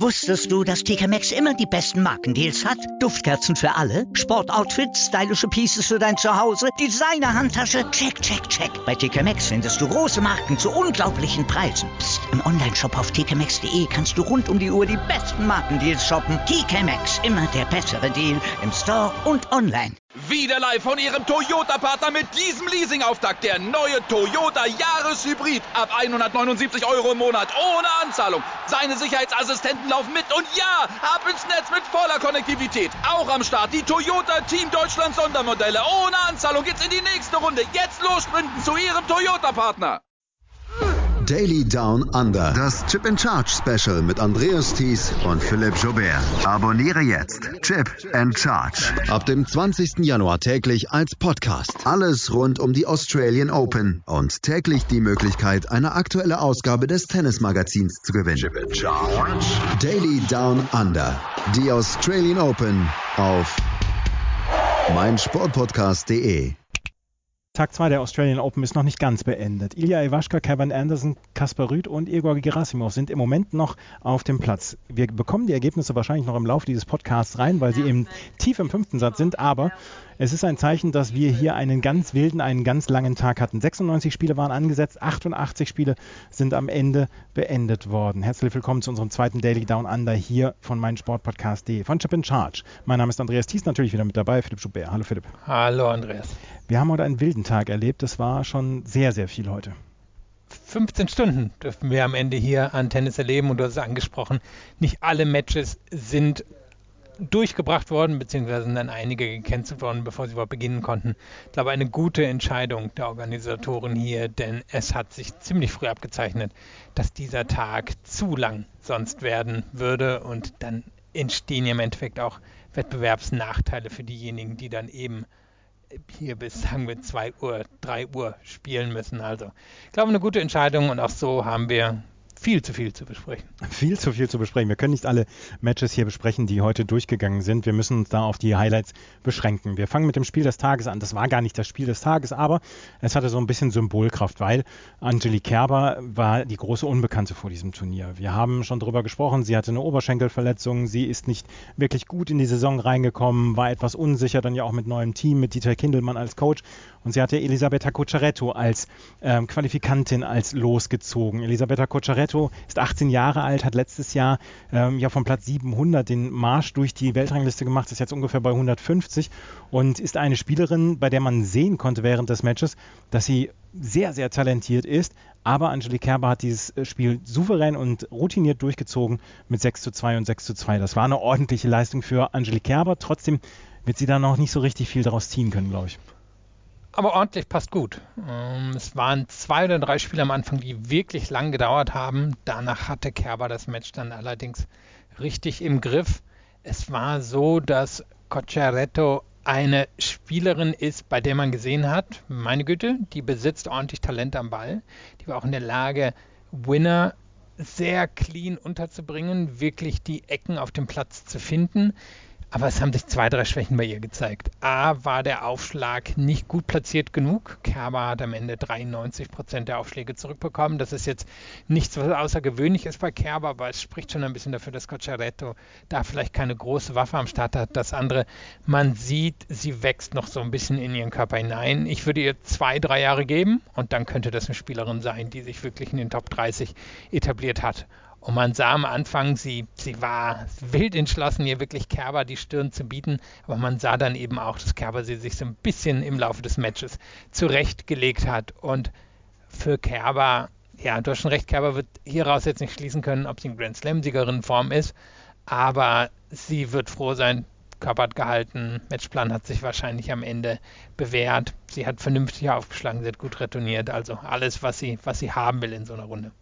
Wusstest du, dass TK Maxx immer die besten Markendeals hat? Duftkerzen für alle, Sportoutfits, stylische Pieces für dein Zuhause, Designer-Handtasche, check, check, check. Bei TK Maxx findest du große Marken zu unglaublichen Preisen. Psst. Im Onlineshop auf tkmaxx.de kannst du rund um die Uhr die besten Markendeals shoppen. TK Maxx, immer der bessere Deal im Store und online. Wieder live von Ihrem Toyota-Partner mit diesem Leasing-Auftakt. Der neue Toyota Jahreshybrid. Ab 179 € im Monat. Ohne Anzahlung. Seine Sicherheitsassistenten laufen mit. Und ja, ab ins Netz mit voller Konnektivität. Auch am Start die Toyota Team Deutschland Sondermodelle. Ohne Anzahlung geht's in die nächste Runde. Jetzt los sprinten zu Ihrem Toyota-Partner. Daily Down Under. Das Chip and Charge Special mit Andreas Thies und Philipp Joubert. Abonniere jetzt Chip and Charge. Ab dem 20. Januar täglich als Podcast. Alles rund um die Australian Open und täglich die Möglichkeit, eine aktuelle Ausgabe des Tennismagazins zu gewinnen. Chip and Charge. Daily Down Under. Die Australian Open auf meinsportpodcast.de. Tag 2 der Australian Open ist noch nicht ganz beendet. Ilya Ivashka, Kevin Anderson, Kaspar Ruud und Igor Gerasimov sind im Moment noch auf dem Platz. Wir bekommen die Ergebnisse wahrscheinlich noch im Laufe dieses Podcasts rein, weil sie eben tief im 5. Satz sind, aber es ist ein Zeichen, dass wir hier einen ganz wilden, einen ganz langen Tag hatten. 96 Spiele waren angesetzt, 88 Spiele sind am Ende beendet worden. Herzlich willkommen zu unserem zweiten Daily Down Under hier von meinsportpodcast.de, von Chip and Charge. Mein Name ist Andreas Thies, natürlich wieder mit dabei, Philipp Joubert. Hallo Philipp. Hallo Andreas. Wir haben heute einen wilden Tag erlebt, das war schon sehr, sehr viel heute. 15 Stunden dürfen wir am Ende hier an Tennis erleben und du hast es angesprochen, nicht alle Matches sind durchgebracht worden, beziehungsweise sind dann einige gecancelt worden, bevor sie überhaupt beginnen konnten. Ich glaube, eine gute Entscheidung der Organisatoren hier, denn es hat sich ziemlich früh abgezeichnet, dass dieser Tag zu lang sonst werden würde und dann entstehen ja im Endeffekt auch Wettbewerbsnachteile für diejenigen, die dann eben hier bis, sagen wir, 2 Uhr, 3 Uhr spielen müssen. Also, ich glaube, eine gute Entscheidung und auch so haben wir viel zu viel zu besprechen. Viel zu viel zu besprechen. Wir können nicht alle Matches hier besprechen, die heute durchgegangen sind. Wir müssen uns da auf die Highlights beschränken. Wir fangen mit dem Spiel des Tages an. Das war gar nicht das Spiel des Tages, aber es hatte so ein bisschen Symbolkraft, weil Angelique Kerber war die große Unbekannte vor diesem Turnier. Wir haben schon drüber gesprochen, sie hatte eine Oberschenkelverletzung, sie ist nicht wirklich gut in die Saison reingekommen, war etwas unsicher, dann ja auch mit neuem Team, mit Dieter Kindelmann als Coach. Und sie hatte Elisabetta Cocciaretto als Qualifikantin als losgezogen. Elisabetta Cocciaretto ist 18 Jahre alt, hat letztes Jahr von Platz 700 den Marsch durch die Weltrangliste gemacht, ist jetzt ungefähr bei 150 und ist eine Spielerin, bei der man sehen konnte während des Matches, dass sie sehr, sehr talentiert ist, aber Angelique Kerber hat dieses Spiel souverän und routiniert durchgezogen mit 6:2 und 6:2. Das war eine ordentliche Leistung für Angelique Kerber, trotzdem wird sie da noch nicht so richtig viel daraus ziehen können, glaube ich. Aber ordentlich passt gut. Es waren 2 oder 3 Spiele am Anfang, die wirklich lang gedauert haben. Danach hatte Kerber das Match dann allerdings richtig im Griff. Es war so, dass Cocciaretto eine Spielerin ist, bei der man gesehen hat, meine Güte, die besitzt ordentlich Talent am Ball. Die war auch in der Lage, Winner sehr clean unterzubringen, wirklich die Ecken auf dem Platz zu finden. Aber es haben sich 2, 3 Schwächen bei ihr gezeigt. A, war der Aufschlag nicht gut platziert genug. Kerber hat am Ende 93% der Aufschläge zurückbekommen. Das ist jetzt nichts, was außergewöhnlich ist bei Kerber, aber es spricht schon ein bisschen dafür, dass Cocciaretto da vielleicht keine große Waffe am Start hat. Das andere, man sieht, sie wächst noch so ein bisschen in ihren Körper hinein. Ich würde ihr 2, 3 Jahre geben und dann könnte das eine Spielerin sein, die sich wirklich in den Top 30 etabliert hat. Und man sah am Anfang, sie war wild entschlossen, hier wirklich Kerber die Stirn zu bieten. Aber man sah dann eben auch, dass Kerber sie sich so ein bisschen im Laufe des Matches zurechtgelegt hat. Und für Kerber, ja, du hast schon recht, Kerber wird hieraus jetzt nicht schließen können, ob sie ein Grand Slam-Siegerin in Form ist. Aber sie wird froh sein, Körper hat gehalten, Matchplan hat sich wahrscheinlich am Ende bewährt. Sie hat vernünftig aufgeschlagen, sie hat gut retourniert. Also alles, was sie haben will in so einer Runde.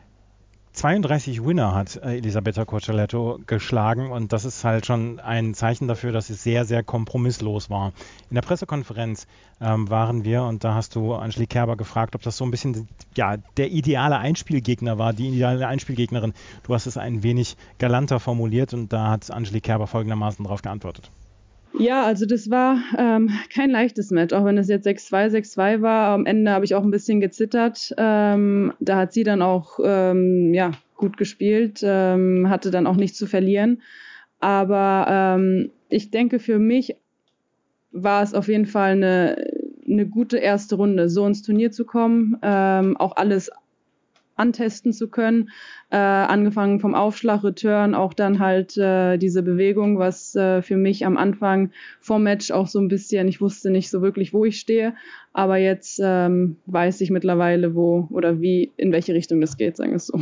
32 Winner hat Elisabetta Cocciaretto geschlagen und das ist halt schon ein Zeichen dafür, dass es sehr, sehr kompromisslos war. In der Pressekonferenz waren wir und da hast du Angelique Kerber gefragt, ob das so ein bisschen der ideale Einspielgegner war, die ideale Einspielgegnerin. Du hast es ein wenig galanter formuliert und da hat Angelique Kerber folgendermaßen darauf geantwortet. Ja, also das war kein leichtes Match, auch wenn es jetzt 6:2, 6:2 war. Am Ende habe ich auch ein bisschen gezittert. Da hat sie dann auch gut gespielt, hatte dann auch nichts zu verlieren. Aber ich denke, für mich war es auf jeden Fall eine gute erste Runde, so ins Turnier zu kommen, auch alles antesten zu können, angefangen vom Aufschlag, Return, auch dann halt diese Bewegung, was für mich am Anfang vom Match auch so ein bisschen, ich wusste nicht so wirklich, wo ich stehe, aber jetzt weiß ich mittlerweile, wo oder wie, in welche Richtung das geht, sagen wir es so.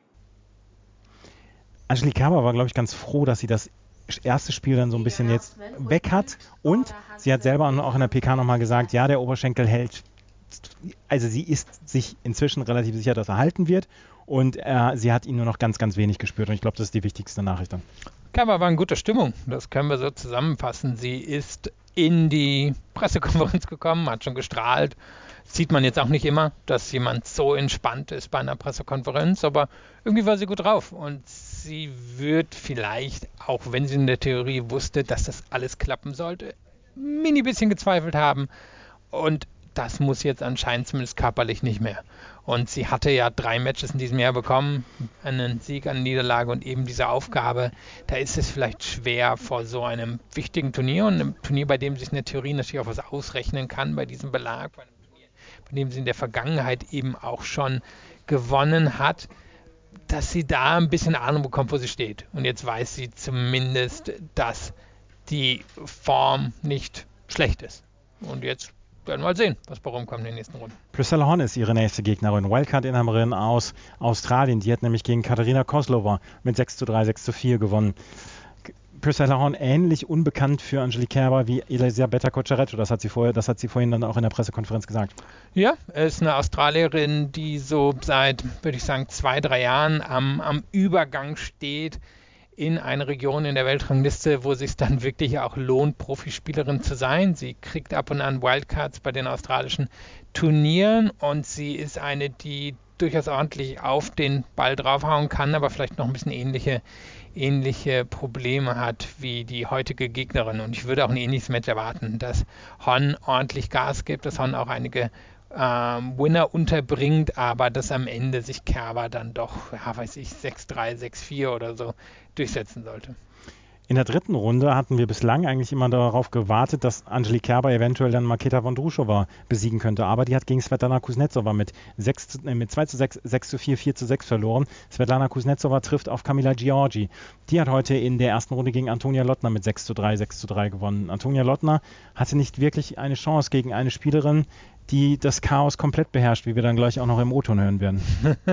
Angelique Kerber war, glaube ich, ganz froh, dass sie das erste Spiel dann so ein bisschen jetzt weg hat, und sie hat selber auch in der PK nochmal gesagt, ja, der Oberschenkel hält, also sie ist sich inzwischen relativ sicher, dass er halten wird, und sie hat ihn nur noch ganz, ganz wenig gespürt, und ich glaube, das ist die wichtigste Nachricht dann. Kerber war in guter Stimmung, das können wir so zusammenfassen. Sie ist in die Pressekonferenz gekommen, hat schon gestrahlt. Sieht man jetzt auch nicht immer, dass jemand so entspannt ist bei einer Pressekonferenz, aber irgendwie war sie gut drauf, und sie wird vielleicht, auch wenn sie in der Theorie wusste, dass das alles klappen sollte, ein mini bisschen gezweifelt haben, und das muss jetzt anscheinend zumindest körperlich nicht mehr. Und sie hatte ja 3 Matches in diesem Jahr bekommen, einen Sieg, eine Niederlage und eben diese Aufgabe. Da ist es vielleicht schwer vor so einem wichtigen Turnier und einem Turnier, bei dem sich in der Theorie natürlich auch was ausrechnen kann, bei diesem Belag, bei einem Turnier, bei dem sie in der Vergangenheit eben auch schon gewonnen hat, dass sie da ein bisschen Ahnung bekommt, wo sie steht. Und jetzt weiß sie zumindest, dass die Form nicht schlecht ist. Und jetzt werden wir mal sehen, was bei rumkommt in den nächsten Runden. Priscilla Hon ist ihre nächste Gegnerin, Wildcard-Inhaberin aus Australien. Die hat nämlich gegen Katarina Kozlova mit 6:3, 6:4 gewonnen. Priscilla Hon ähnlich unbekannt für Angelique Kerber wie Elisabetta Cocciaretto. Das hat sie vorhin dann auch in der Pressekonferenz gesagt. Ja, ist eine Australierin, die so seit, würde ich sagen, 2-3 Jahren am Übergang steht in eine Region in der Weltrangliste, wo es sich dann wirklich auch lohnt, Profispielerin zu sein. Sie kriegt ab und an Wildcards bei den australischen Turnieren, und sie ist eine, die durchaus ordentlich auf den Ball draufhauen kann, aber vielleicht noch ein bisschen ähnliche Probleme hat wie die heutige Gegnerin. Und ich würde auch ein ähnliches Match erwarten, dass Hon ordentlich Gas gibt, dass Hon auch einige Winner unterbringt, aber dass am Ende sich Kerber dann doch, 6-3, 6-4 oder so durchsetzen sollte. In der dritten Runde hatten wir bislang eigentlich immer darauf gewartet, dass Angelique Kerber eventuell dann Marketa Vondroušová besiegen könnte. Aber die hat gegen Svetlana Kuznecova mit 2:6, 6:4, 4:6 verloren. Svetlana Kuznecova trifft auf Camila Giorgi. Die hat heute in der ersten Runde gegen Antonia Lottner mit 6:3, 6:3 gewonnen. Antonia Lottner hatte nicht wirklich eine Chance gegen eine Spielerin, die das Chaos komplett beherrscht, wie wir dann gleich auch noch im O-Ton hören werden.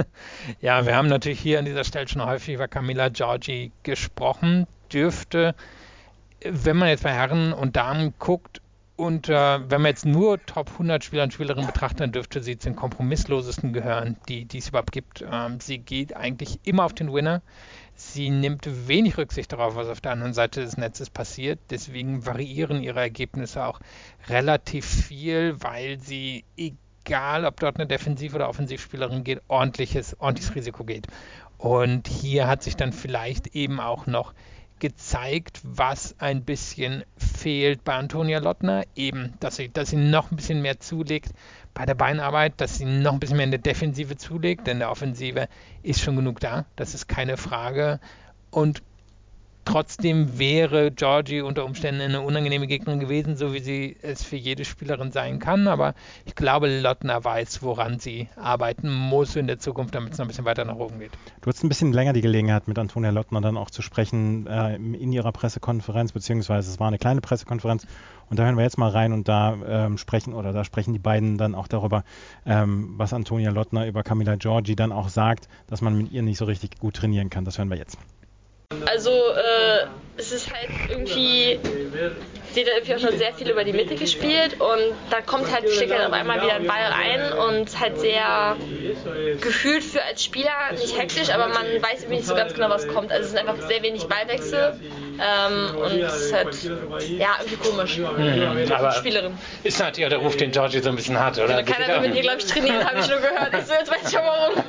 Ja, wir haben natürlich hier an dieser Stelle schon häufig über Camila Giorgi gesprochen. Dürfte, wenn man jetzt bei Herren und Damen guckt und wenn man jetzt nur Top 100 Spieler und Spielerinnen betrachtet, dann dürfte sie zu den kompromisslosesten gehören, die es überhaupt gibt. Sie geht eigentlich immer auf den Winner. Sie nimmt wenig Rücksicht darauf, was auf der anderen Seite des Netzes passiert. Deswegen variieren ihre Ergebnisse auch relativ viel, weil sie, egal ob dort eine Defensiv- oder Offensivspielerin geht, ordentliches Risiko geht. Und hier hat sich dann vielleicht eben auch noch gezeigt, was ein bisschen fehlt bei Antonia Lottner, eben, dass sie noch ein bisschen mehr zulegt bei der Beinarbeit, dass sie noch ein bisschen mehr in der Defensive zulegt, denn in der Offensive ist schon genug da, das ist keine Frage, und trotzdem wäre Giorgi unter Umständen eine unangenehme Gegnerin gewesen, so wie sie es für jede Spielerin sein kann, aber ich glaube, Lottner weiß, woran sie arbeiten muss in der Zukunft, damit es noch ein bisschen weiter nach oben geht. Du hattest ein bisschen länger die Gelegenheit, mit Antonia Lottner dann auch zu sprechen in ihrer Pressekonferenz, beziehungsweise es war eine kleine Pressekonferenz, und da hören wir jetzt mal rein, und da sprechen die beiden dann auch darüber, was Antonia Lottner über Camila Giorgi dann auch sagt, dass man mit ihr nicht so richtig gut trainieren kann. Das hören wir jetzt. Also es ist halt irgendwie, sie hat irgendwie auch schon sehr viel über die Mitte gespielt, und da schlägt halt auf einmal wieder ein Ball ein, und halt sehr gefühlt für als Spieler nicht hektisch, aber man weiß irgendwie nicht so ganz genau, was kommt. Also es sind einfach sehr wenig Ballwechsel und es ist halt irgendwie komisch. Aber Spielerin. Ist natürlich auch der Ruf, den Giorgi so ein bisschen hat, oder? Keiner will mit ihr, glaube ich, trainieren, habe ich nur gehört. Ich so, jetzt weiß ich schon warum.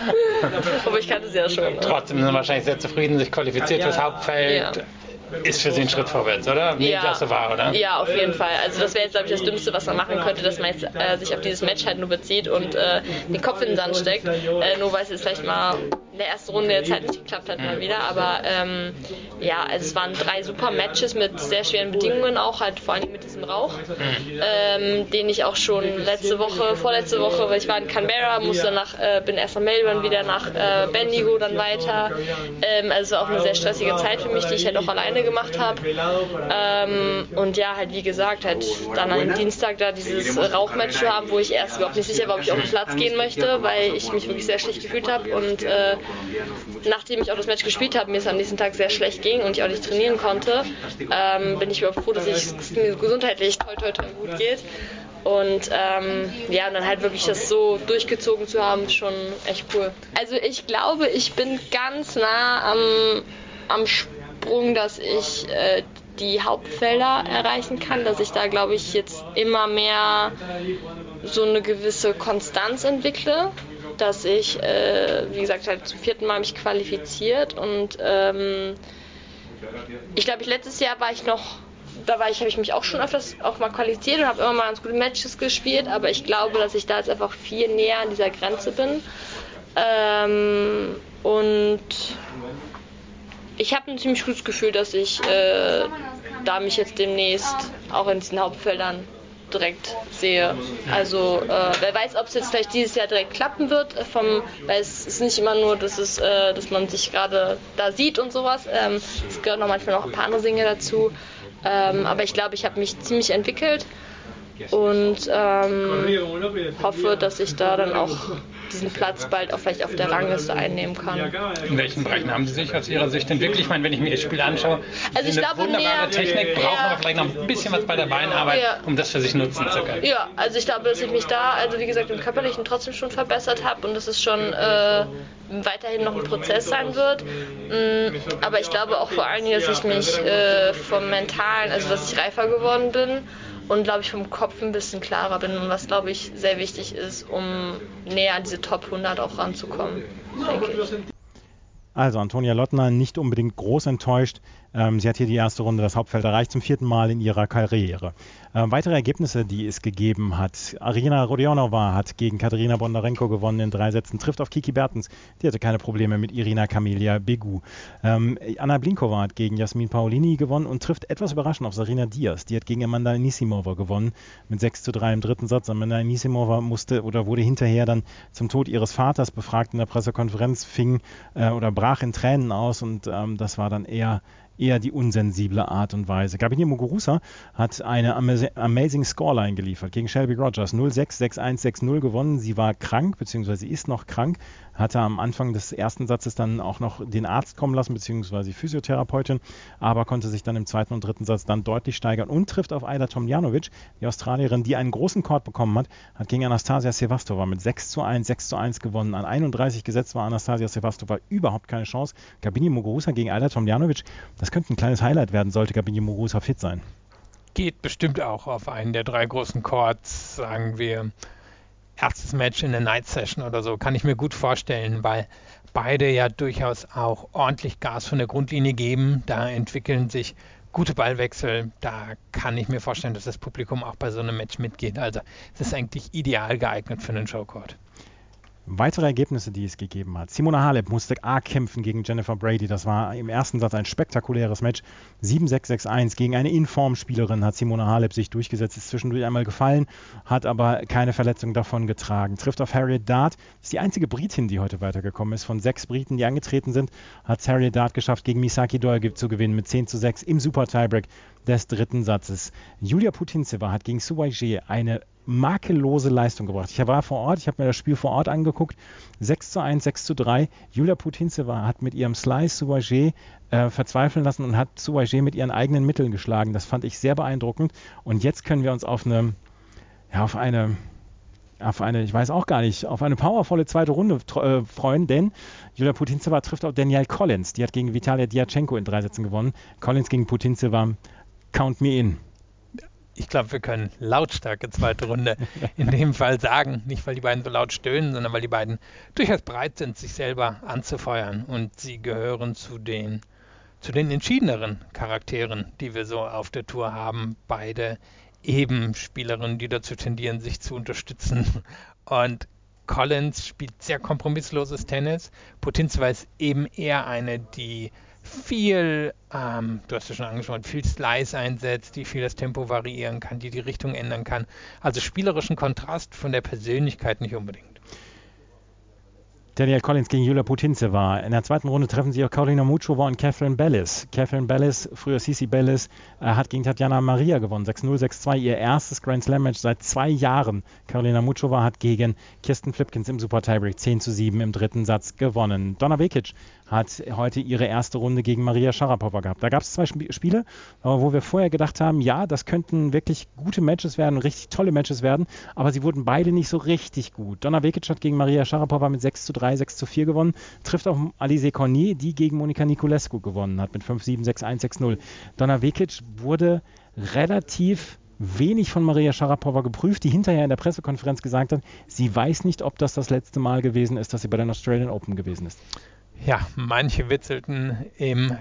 Aber ich kannte sie ja schon. Trotzdem sind sie wahrscheinlich sehr zufrieden, sich qualifiziert fürs Hauptfeld. Ja. Ist für sie ein Schritt vorwärts, oder? Wie das so war, oder? Ja, auf jeden Fall. Also das wäre jetzt, glaube ich, das Dümmste, was man machen könnte, dass man jetzt sich auf dieses Match halt nur bezieht und den Kopf in den Sand steckt, nur weil es jetzt vielleicht mal der ersten Runde jetzt halt nicht geklappt hat mal wieder, aber ja, also es waren 3 super Matches mit sehr schweren Bedingungen auch, halt vor allem mit diesem Rauch, den ich auch schon vorletzte Woche, weil ich war in Canberra, bin erst nach Melbourne, wieder nach Bendigo, dann weiter, also es war auch eine sehr stressige Zeit für mich, die ich halt auch alleine gemacht habe, und ja, halt wie gesagt, halt dann am Dienstag da dieses Rauchmatch zu haben, wo ich erst überhaupt nicht sicher war, ob ich auf den Platz gehen möchte, weil ich mich wirklich sehr schlecht gefühlt habe, und nachdem ich auch das Match gespielt habe, mir es am nächsten Tag sehr schlecht ging und ich auch nicht trainieren konnte, bin ich überhaupt froh, dass es mir gesundheitlich toi gut geht. Und ja, und dann halt wirklich das so durchgezogen zu haben, ist schon echt cool. Also ich glaube, ich bin ganz nah am Sprung, dass ich die Hauptfelder erreichen kann, dass ich da, glaube ich, jetzt immer mehr so eine gewisse Konstanz entwickle, dass ich, wie gesagt, halt zum 4. Mal mich qualifiziert, und ich glaube, letztes Jahr habe ich mich auch schon öfters auch mal qualifiziert und habe immer mal ganz gute Matches gespielt, aber ich glaube, dass ich da jetzt einfach viel näher an dieser Grenze bin, und ich habe ein ziemlich gutes Gefühl, dass ich da mich jetzt demnächst auch in diesen Hauptfeldern direkt sehe. Also wer weiß, ob es jetzt vielleicht dieses Jahr direkt klappen wird, weil es ist nicht immer nur, dass man sich gerade da sieht und sowas. Es gehört manchmal noch ein paar andere Dinge dazu. Aber ich glaube, ich habe mich ziemlich entwickelt und hoffe, dass ich da dann auch diesen Platz bald auch vielleicht auf der Rangliste einnehmen kann. In welchen Bereichen haben Sie sich aus Ihrer Sicht entwickelt? Ich meine, wenn ich mir Ihr Spiel anschaue, Sie sind eine wunderbare Technik, brauchen aber vielleicht noch ein bisschen was bei der Beinarbeit, um das für sich nutzen zu können. Ja, also ich glaube, dass ich mich da, also wie gesagt, im Körperlichen trotzdem schon verbessert habe, und dass es schon weiterhin noch ein Prozess sein wird. Aber ich glaube auch vor allen Dingen, dass ich mich vom Mentalen, also dass ich reifer geworden bin und, glaube ich, vom Kopf ein bisschen klarer bin, was, glaube ich, sehr wichtig ist, um näher an diese Top 100 auch ranzukommen, denke ich. Also Antonia Lottner nicht unbedingt groß enttäuscht. Sie hat hier die erste Runde das Hauptfeld erreicht, zum 4. Mal in ihrer Karriere. Weitere Ergebnisse, die es gegeben hat. Arina Rodionova hat gegen Katerina Bondarenko gewonnen in 3 Sätzen, trifft auf Kiki Bertens. Die hatte keine Probleme mit Irina Camelia Begu. Anna Blinkova hat gegen Jasmin Paolini gewonnen und trifft etwas überraschend auf Sarina Diaz. Die hat gegen Amanda Anisimova gewonnen mit 6:3 im 3. Satz. Amanda Anisimova wurde hinterher dann zum Tod ihres Vaters befragt in der Pressekonferenz, brach in Tränen aus, und das war dann eher die unsensible Art und Weise. Gabini Muguruza hat eine amazing Scoreline geliefert gegen Shelby Rogers. 0-6, 6-1, 6-0 gewonnen. Sie war krank, beziehungsweise ist noch krank, hatte am Anfang des ersten Satzes dann auch noch den Arzt kommen lassen, beziehungsweise die Physiotherapeutin, aber konnte sich dann im 2. und 3. Satz dann deutlich steigern und trifft auf Ajla Tomljanovic, die Australierin, die einen großen Court bekommen hat gegen Anastasia Sevastova mit 6:1, 6:1 gewonnen. An 31 gesetzt war Anastasia Sevastova überhaupt keine Chance. Gabini Muguruza gegen Ajla Tomljanovic, das könnte ein kleines Highlight werden, sollte Gabini Muguruza fit sein. Geht bestimmt auch auf einen der 3 großen Courts, sagen wir, erstes Match in der Night Session oder so, kann ich mir gut vorstellen, weil beide ja durchaus auch ordentlich Gas von der Grundlinie geben. Da entwickeln sich gute Ballwechsel. Da kann ich mir vorstellen, dass das Publikum auch bei so einem Match mitgeht. Also es ist eigentlich ideal geeignet für einen Showcourt. Weitere Ergebnisse, die es gegeben hat. Simona Halep musste kämpfen gegen Jennifer Brady. Das war im ersten Satz ein spektakuläres Match. 7-6, 6-1 gegen eine Informspielerin hat Simona Halep sich durchgesetzt, ist zwischendurch einmal gefallen, hat aber keine Verletzung davon getragen. Trifft auf Harriet Dart. Ist die einzige Britin, die heute weitergekommen ist. Von 6 Briten, die angetreten sind, hat Harriet Dart geschafft, gegen Misaki Doi zu gewinnen mit 10-6 im Super-Tiebreak des 3. Satzes. Julia Putintseva hat gegen Su Weijie eine makellose Leistung gebracht. Ich war vor Ort, ich habe mir das Spiel vor Ort angeguckt. 6:1, 6:3. Julia Putintseva hat mit ihrem Slice Su Weijie verzweifeln lassen und hat Su Weijie mit ihren eigenen Mitteln geschlagen. Das fand ich sehr beeindruckend. Und jetzt können wir uns auf eine, ich weiß auch gar nicht, auf eine powervolle zweite Runde freuen, denn Julia Putintseva trifft auf Danielle Collins. Die hat gegen Vitalia Diatschenko in 3 Sätzen gewonnen. Collins gegen Putintseva, count me in. Ich glaube, wir können lautstarke zweite Runde in dem Fall sagen. Nicht, weil die beiden so laut stöhnen, sondern weil die beiden durchaus bereit sind, sich selber anzufeuern. Und sie gehören zu den entschiedeneren Charakteren, die wir so auf der Tour haben. Beide eben Spielerinnen, die dazu tendieren, sich zu unterstützen. Und Collins spielt sehr kompromissloses Tennis. Putintseva ist eben eher eine, die viel, du hast es schon angesprochen, viel Slice einsetzt, die viel das Tempo variieren kann, die Richtung ändern kann. Also spielerischen Kontrast von der Persönlichkeit nicht unbedingt. Danielle Collins gegen Julia Putintseva. In der zweiten Runde treffen sich auch Karolina Muchova und Catherine Bellis. Catherine Bellis, früher Cici Bellis, hat gegen Tatjana Maria gewonnen. 6-0, 6-2, ihr erstes Grand Slam Match seit 2 Jahren. Karolina Muchova hat gegen Kirsten Flipkens im Super Tiebreak 10-7 im dritten Satz gewonnen. Donna Vekic hat heute ihre erste Runde gegen Maria Sharapova gehabt. Da gab es 2 Spiele, wo wir vorher gedacht haben, ja, das könnten wirklich gute Matches werden, richtig tolle Matches werden, aber sie wurden beide nicht so richtig gut. Donna Vekic hat gegen Maria Sharapova mit 6-3, 6-4 gewonnen, trifft auf Alize Cornet, die gegen Monica Niculescu gewonnen hat mit 5-7, 6-1, 6-0. Donna Vekic wurde relativ wenig von Maria Sharapova geprüft, die hinterher in der Pressekonferenz gesagt hat, sie weiß nicht, ob das letzte Mal gewesen ist, dass sie bei den Australian Open gewesen ist. Ja, manche witzelten im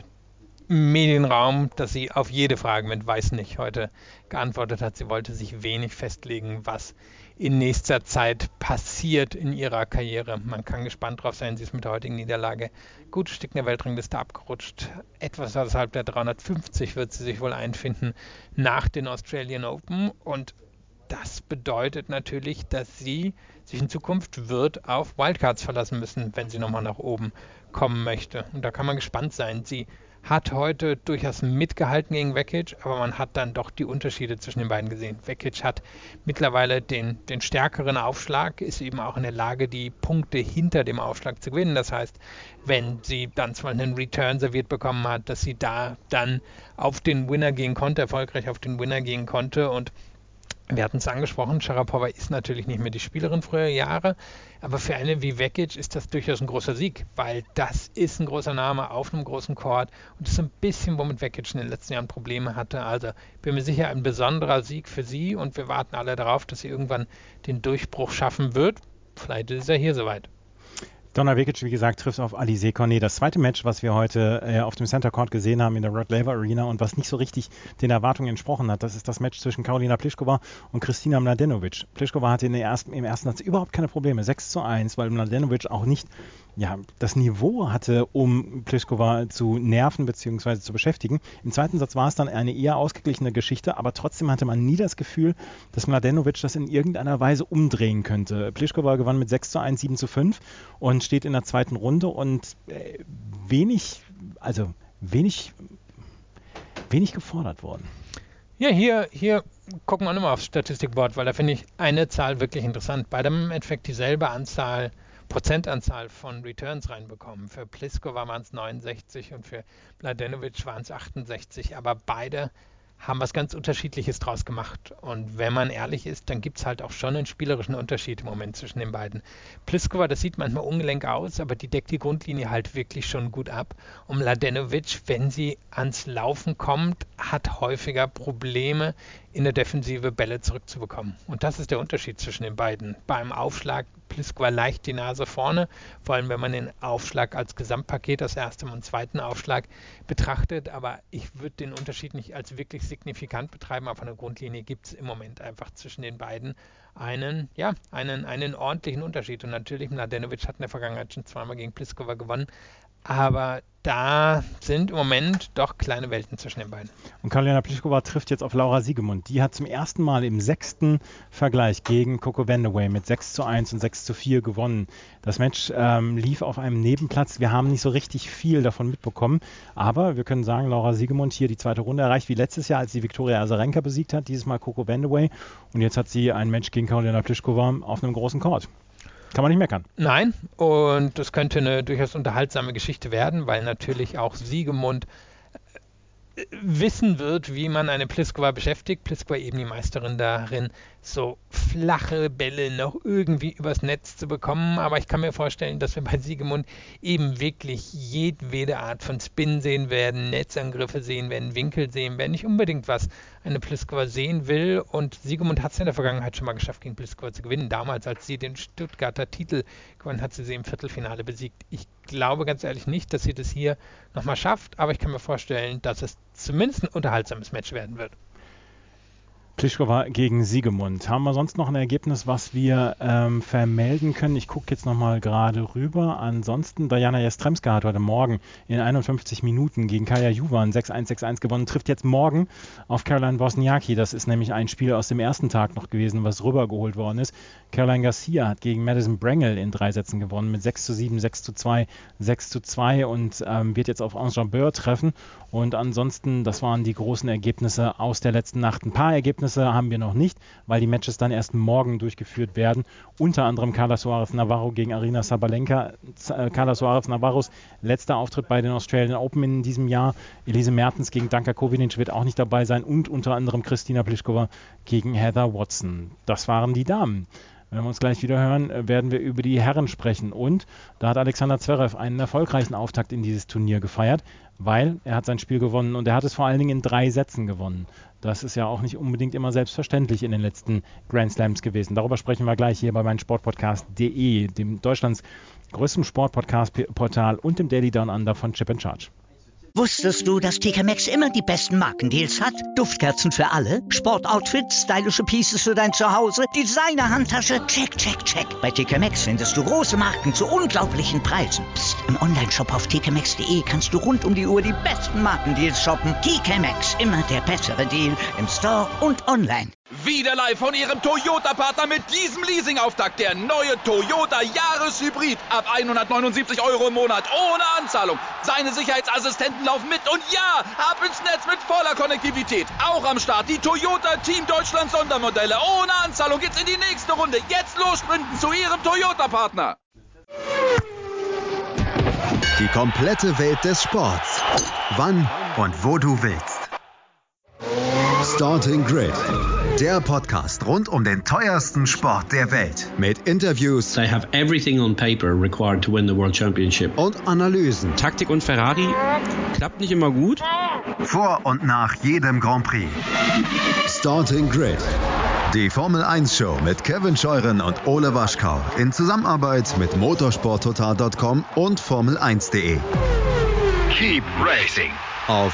Medienraum, dass sie auf jede Frage mit weiß nicht heute geantwortet hat. Sie wollte sich wenig festlegen, was in nächster Zeit passiert in ihrer Karriere. Man kann gespannt drauf sein, sie ist mit der heutigen Niederlage gutes Stück in der Weltrangliste abgerutscht. Etwas außerhalb der 350 wird sie sich wohl einfinden nach den Australian Open und das bedeutet natürlich, dass sie sich in Zukunft wird auf Wildcards verlassen müssen, wenn sie nochmal nach oben kommen möchte. Und da kann man gespannt sein. Sie hat heute durchaus mitgehalten gegen Vekic, aber man hat dann doch die Unterschiede zwischen den beiden gesehen. Vekic hat mittlerweile den stärkeren Aufschlag, ist eben auch in der Lage, die Punkte hinter dem Aufschlag zu gewinnen. Das heißt, wenn sie dann zwar einen Return serviert bekommen hat, dass sie da dann auf den Winner gehen konnte, erfolgreich auf den Winner gehen konnte und wir hatten es angesprochen, Sharapova ist natürlich nicht mehr die Spielerin früherer Jahre, aber für eine wie Vekic ist das durchaus ein großer Sieg, weil das ist ein großer Name auf einem großen Court und das ist ein bisschen, womit Vekic in den letzten Jahren Probleme hatte. Also bin mir sicher, ein besonderer Sieg für sie und wir warten alle darauf, dass sie irgendwann den Durchbruch schaffen wird. Vielleicht ist er hier soweit. Donna Vekic, wie gesagt, trifft auf Alize Cornet. Das zweite Match, was wir heute auf dem Center Court gesehen haben in der Rod Laver Arena und was nicht so richtig den Erwartungen entsprochen hat, das ist das Match zwischen Karolina Pliskova und Kristina Mladenovic. Pliskova hatte im ersten Satz überhaupt keine Probleme, 6-1, weil Mladenovic auch nicht das Niveau hatte, um Pliskova zu nerven bzw. zu beschäftigen. Im zweiten Satz war es dann eine eher ausgeglichene Geschichte, aber trotzdem hatte man nie das Gefühl, dass Mladenovic das in irgendeiner Weise umdrehen könnte. Pliskova gewann mit 6-1, 7-5 und steht in der zweiten Runde und wenig gefordert worden. Ja, hier gucken wir nochmal aufs Statistikboard, weil da finde ich eine Zahl wirklich interessant. Beide haben im Endeffekt dieselbe Prozentanzahl von Returns reinbekommen. Für Pliskova waren es 69 und für Mladenovic waren es 68, aber beide haben was ganz Unterschiedliches draus gemacht. Und wenn man ehrlich ist, dann gibt es halt auch schon einen spielerischen Unterschied im Moment zwischen den beiden. Pliskova, das sieht manchmal ungelenk aus, aber die deckt die Grundlinie halt wirklich schon gut ab. Und Mladenovic, wenn sie ans Laufen kommt, hat häufiger Probleme, in der Defensive Bälle zurückzubekommen. Und das ist der Unterschied zwischen den beiden. Beim Aufschlag Pliskova leicht die Nase vorne, vor allem wenn man den Aufschlag als Gesamtpaket, das ersten und zweiten Aufschlag betrachtet, aber ich würde den Unterschied nicht als wirklich signifikant betreiben, aber von der Grundlinie gibt es im Moment einfach zwischen den beiden einen ordentlichen Unterschied und natürlich Mladenovic hat in der Vergangenheit schon zweimal gegen Pliskova gewonnen, aber da sind im Moment doch kleine Welten zwischen den beiden. Und Karolina Pliskova trifft jetzt auf Laura Siegemund. Die hat zum ersten Mal im 6. Vergleich gegen Coco Vandeweghe mit 6-1 und 6-4 gewonnen. Das Match lief auf einem Nebenplatz. Wir haben nicht so richtig viel davon mitbekommen. Aber wir können sagen, Laura Siegemund hier die zweite Runde erreicht, wie letztes Jahr, als sie Viktoria Azarenka besiegt hat. Dieses Mal Coco Vandeweghe. Und jetzt hat sie ein Match gegen Karolina Pliskova auf einem großen Court. Kann man nicht meckern. Nein, und das könnte eine durchaus unterhaltsame Geschichte werden, weil natürlich auch Siegemund wissen wird, wie man eine Pliskova beschäftigt. Pliskova eben die Meisterin darin, so flache Bälle noch irgendwie übers Netz zu bekommen. Aber ich kann mir vorstellen, dass wir bei Siegemund eben wirklich jedwede Art von Spin sehen werden, Netzangriffe sehen werden, Winkel sehen werden. Nicht unbedingt, was eine Pliskova sehen will. Und Siegemund hat es in der Vergangenheit schon mal geschafft, gegen Pliskova zu gewinnen. Damals, als sie den Stuttgarter Titel gewonnen hat, sie im Viertelfinale besiegt. Ich glaube ganz ehrlich nicht, dass sie das hier nochmal schafft. Aber ich kann mir vorstellen, dass es zumindest ein unterhaltsames Match werden wird. Pliskova gegen Siegemund. Haben wir sonst noch ein Ergebnis, was wir vermelden können? Ich gucke jetzt nochmal gerade rüber. Ansonsten, Diana Jastremska hat heute Morgen in 51 Minuten gegen Kaja Juvan 6-1, 6-1 gewonnen. Trifft jetzt morgen auf Caroline Wozniacki. Das ist nämlich ein Spiel aus dem ersten Tag noch gewesen, was rübergeholt worden ist. Caroline Garcia hat gegen Madison Brengel in 3 Sätzen gewonnen mit 6-7, 6-2, 6-2 und wird jetzt auf Ons Jabeur treffen. Und ansonsten, das waren die großen Ergebnisse aus der letzten Nacht. Ein paar Ergebnisse haben wir noch nicht, weil die Matches dann erst morgen durchgeführt werden. Unter anderem Carla Suarez Navarro gegen Aryna Sabalenka. Carla Suarez Navarros letzter Auftritt bei den Australian Open in diesem Jahr. Elise Mertens gegen Danka Kovinic wird auch nicht dabei sein. Und unter anderem Kristina Pliskova gegen Heather Watson. Das waren die Damen. Wenn wir uns gleich wieder hören, werden wir über die Herren sprechen. Und da hat Alexander Zverev einen erfolgreichen Auftakt in dieses Turnier gefeiert, weil er hat sein Spiel gewonnen und er hat es vor allen Dingen in 3 Sätzen gewonnen. Das ist ja auch nicht unbedingt immer selbstverständlich in den letzten Grand Slams gewesen. Darüber sprechen wir gleich hier bei meinsportpodcast.de, dem Deutschlands größten Sportpodcast-Portal und dem Daily Down Under von Chip & Charge. Wusstest du, dass TK Maxx immer die besten Markendeals hat? Duftkerzen für alle, Sportoutfits, stylische Pieces für dein Zuhause, Designer-Handtasche, check, check, check. Bei TK Maxx findest du große Marken zu unglaublichen Preisen. Psst. Im Onlineshop auf tkmaxx.de kannst du rund um die Uhr die besten Markendeals shoppen. TK Maxx, immer der bessere Deal im Store und online. Wieder live von Ihrem Toyota-Partner mit diesem Leasing-Auftakt. Der neue Toyota Jahreshybrid. Ab 179 € im Monat. Ohne Anzahlung. Seine Sicherheitsassistenten laufen mit. Und ja, ab ins Netz mit voller Konnektivität. Auch am Start die Toyota Team Deutschland Sondermodelle. Ohne Anzahlung geht's in die nächste Runde. Jetzt los sprinten zu Ihrem Toyota-Partner. Die komplette Welt des Sports. Wann und wo du willst. Starting Grid. Der Podcast rund um den teuersten Sport der Welt. Mit Interviews. They have everything on paper required to win the World Championship. Und Analysen. Taktik und Ferrari klappt nicht immer gut. Vor und nach jedem Grand Prix. Starting Grid. Die Formel 1 Show mit Kevin Scheuren und Ole Waschkau. In Zusammenarbeit mit motorsporttotal.com und Formel1.de. Keep racing. Auf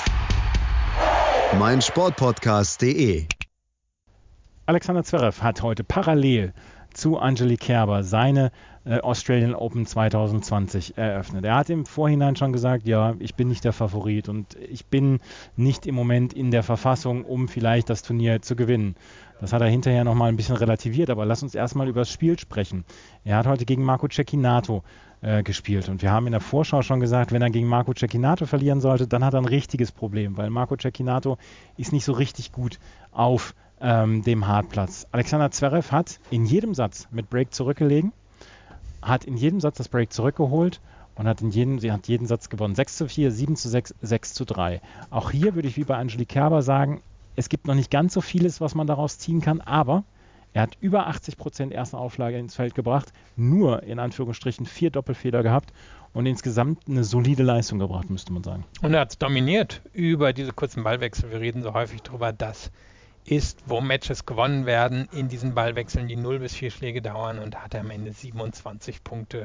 meinsportpodcast.de. Alexander Zverev hat heute parallel zu Angelique Kerber seine Australian Open 2020 eröffnet. Er hat im Vorhinein schon gesagt, ja, ich bin nicht der Favorit und ich bin nicht im Moment in der Verfassung, um vielleicht das Turnier zu gewinnen. Das hat er hinterher nochmal ein bisschen relativiert, aber lass uns erstmal über das Spiel sprechen. Er hat heute gegen Marco Cecchinato gespielt und wir haben in der Vorschau schon gesagt, wenn er gegen Marco Cecchinato verlieren sollte, dann hat er ein richtiges Problem, weil Marco Cecchinato ist nicht so richtig gut auf dem Hartplatz. Alexander Zverev hat in jedem Satz mit Break zurückgelegen, hat in jedem Satz das Break zurückgeholt und hat jeden Satz gewonnen. 6-4, 7-6, 6-3. Auch hier würde ich wie bei Angelique Kerber sagen, es gibt noch nicht ganz so vieles, was man daraus ziehen kann, aber er hat über 80% erste Auflage ins Feld gebracht, nur in Anführungsstrichen 4 Doppelfehler gehabt und insgesamt eine solide Leistung gebracht, müsste man sagen. Und er hat es dominiert über diese kurzen Ballwechsel. Wir reden so häufig drüber, das ist, wo Matches gewonnen werden in diesen Ballwechseln, die 0 bis 4 Schläge dauern, und hat er am Ende 37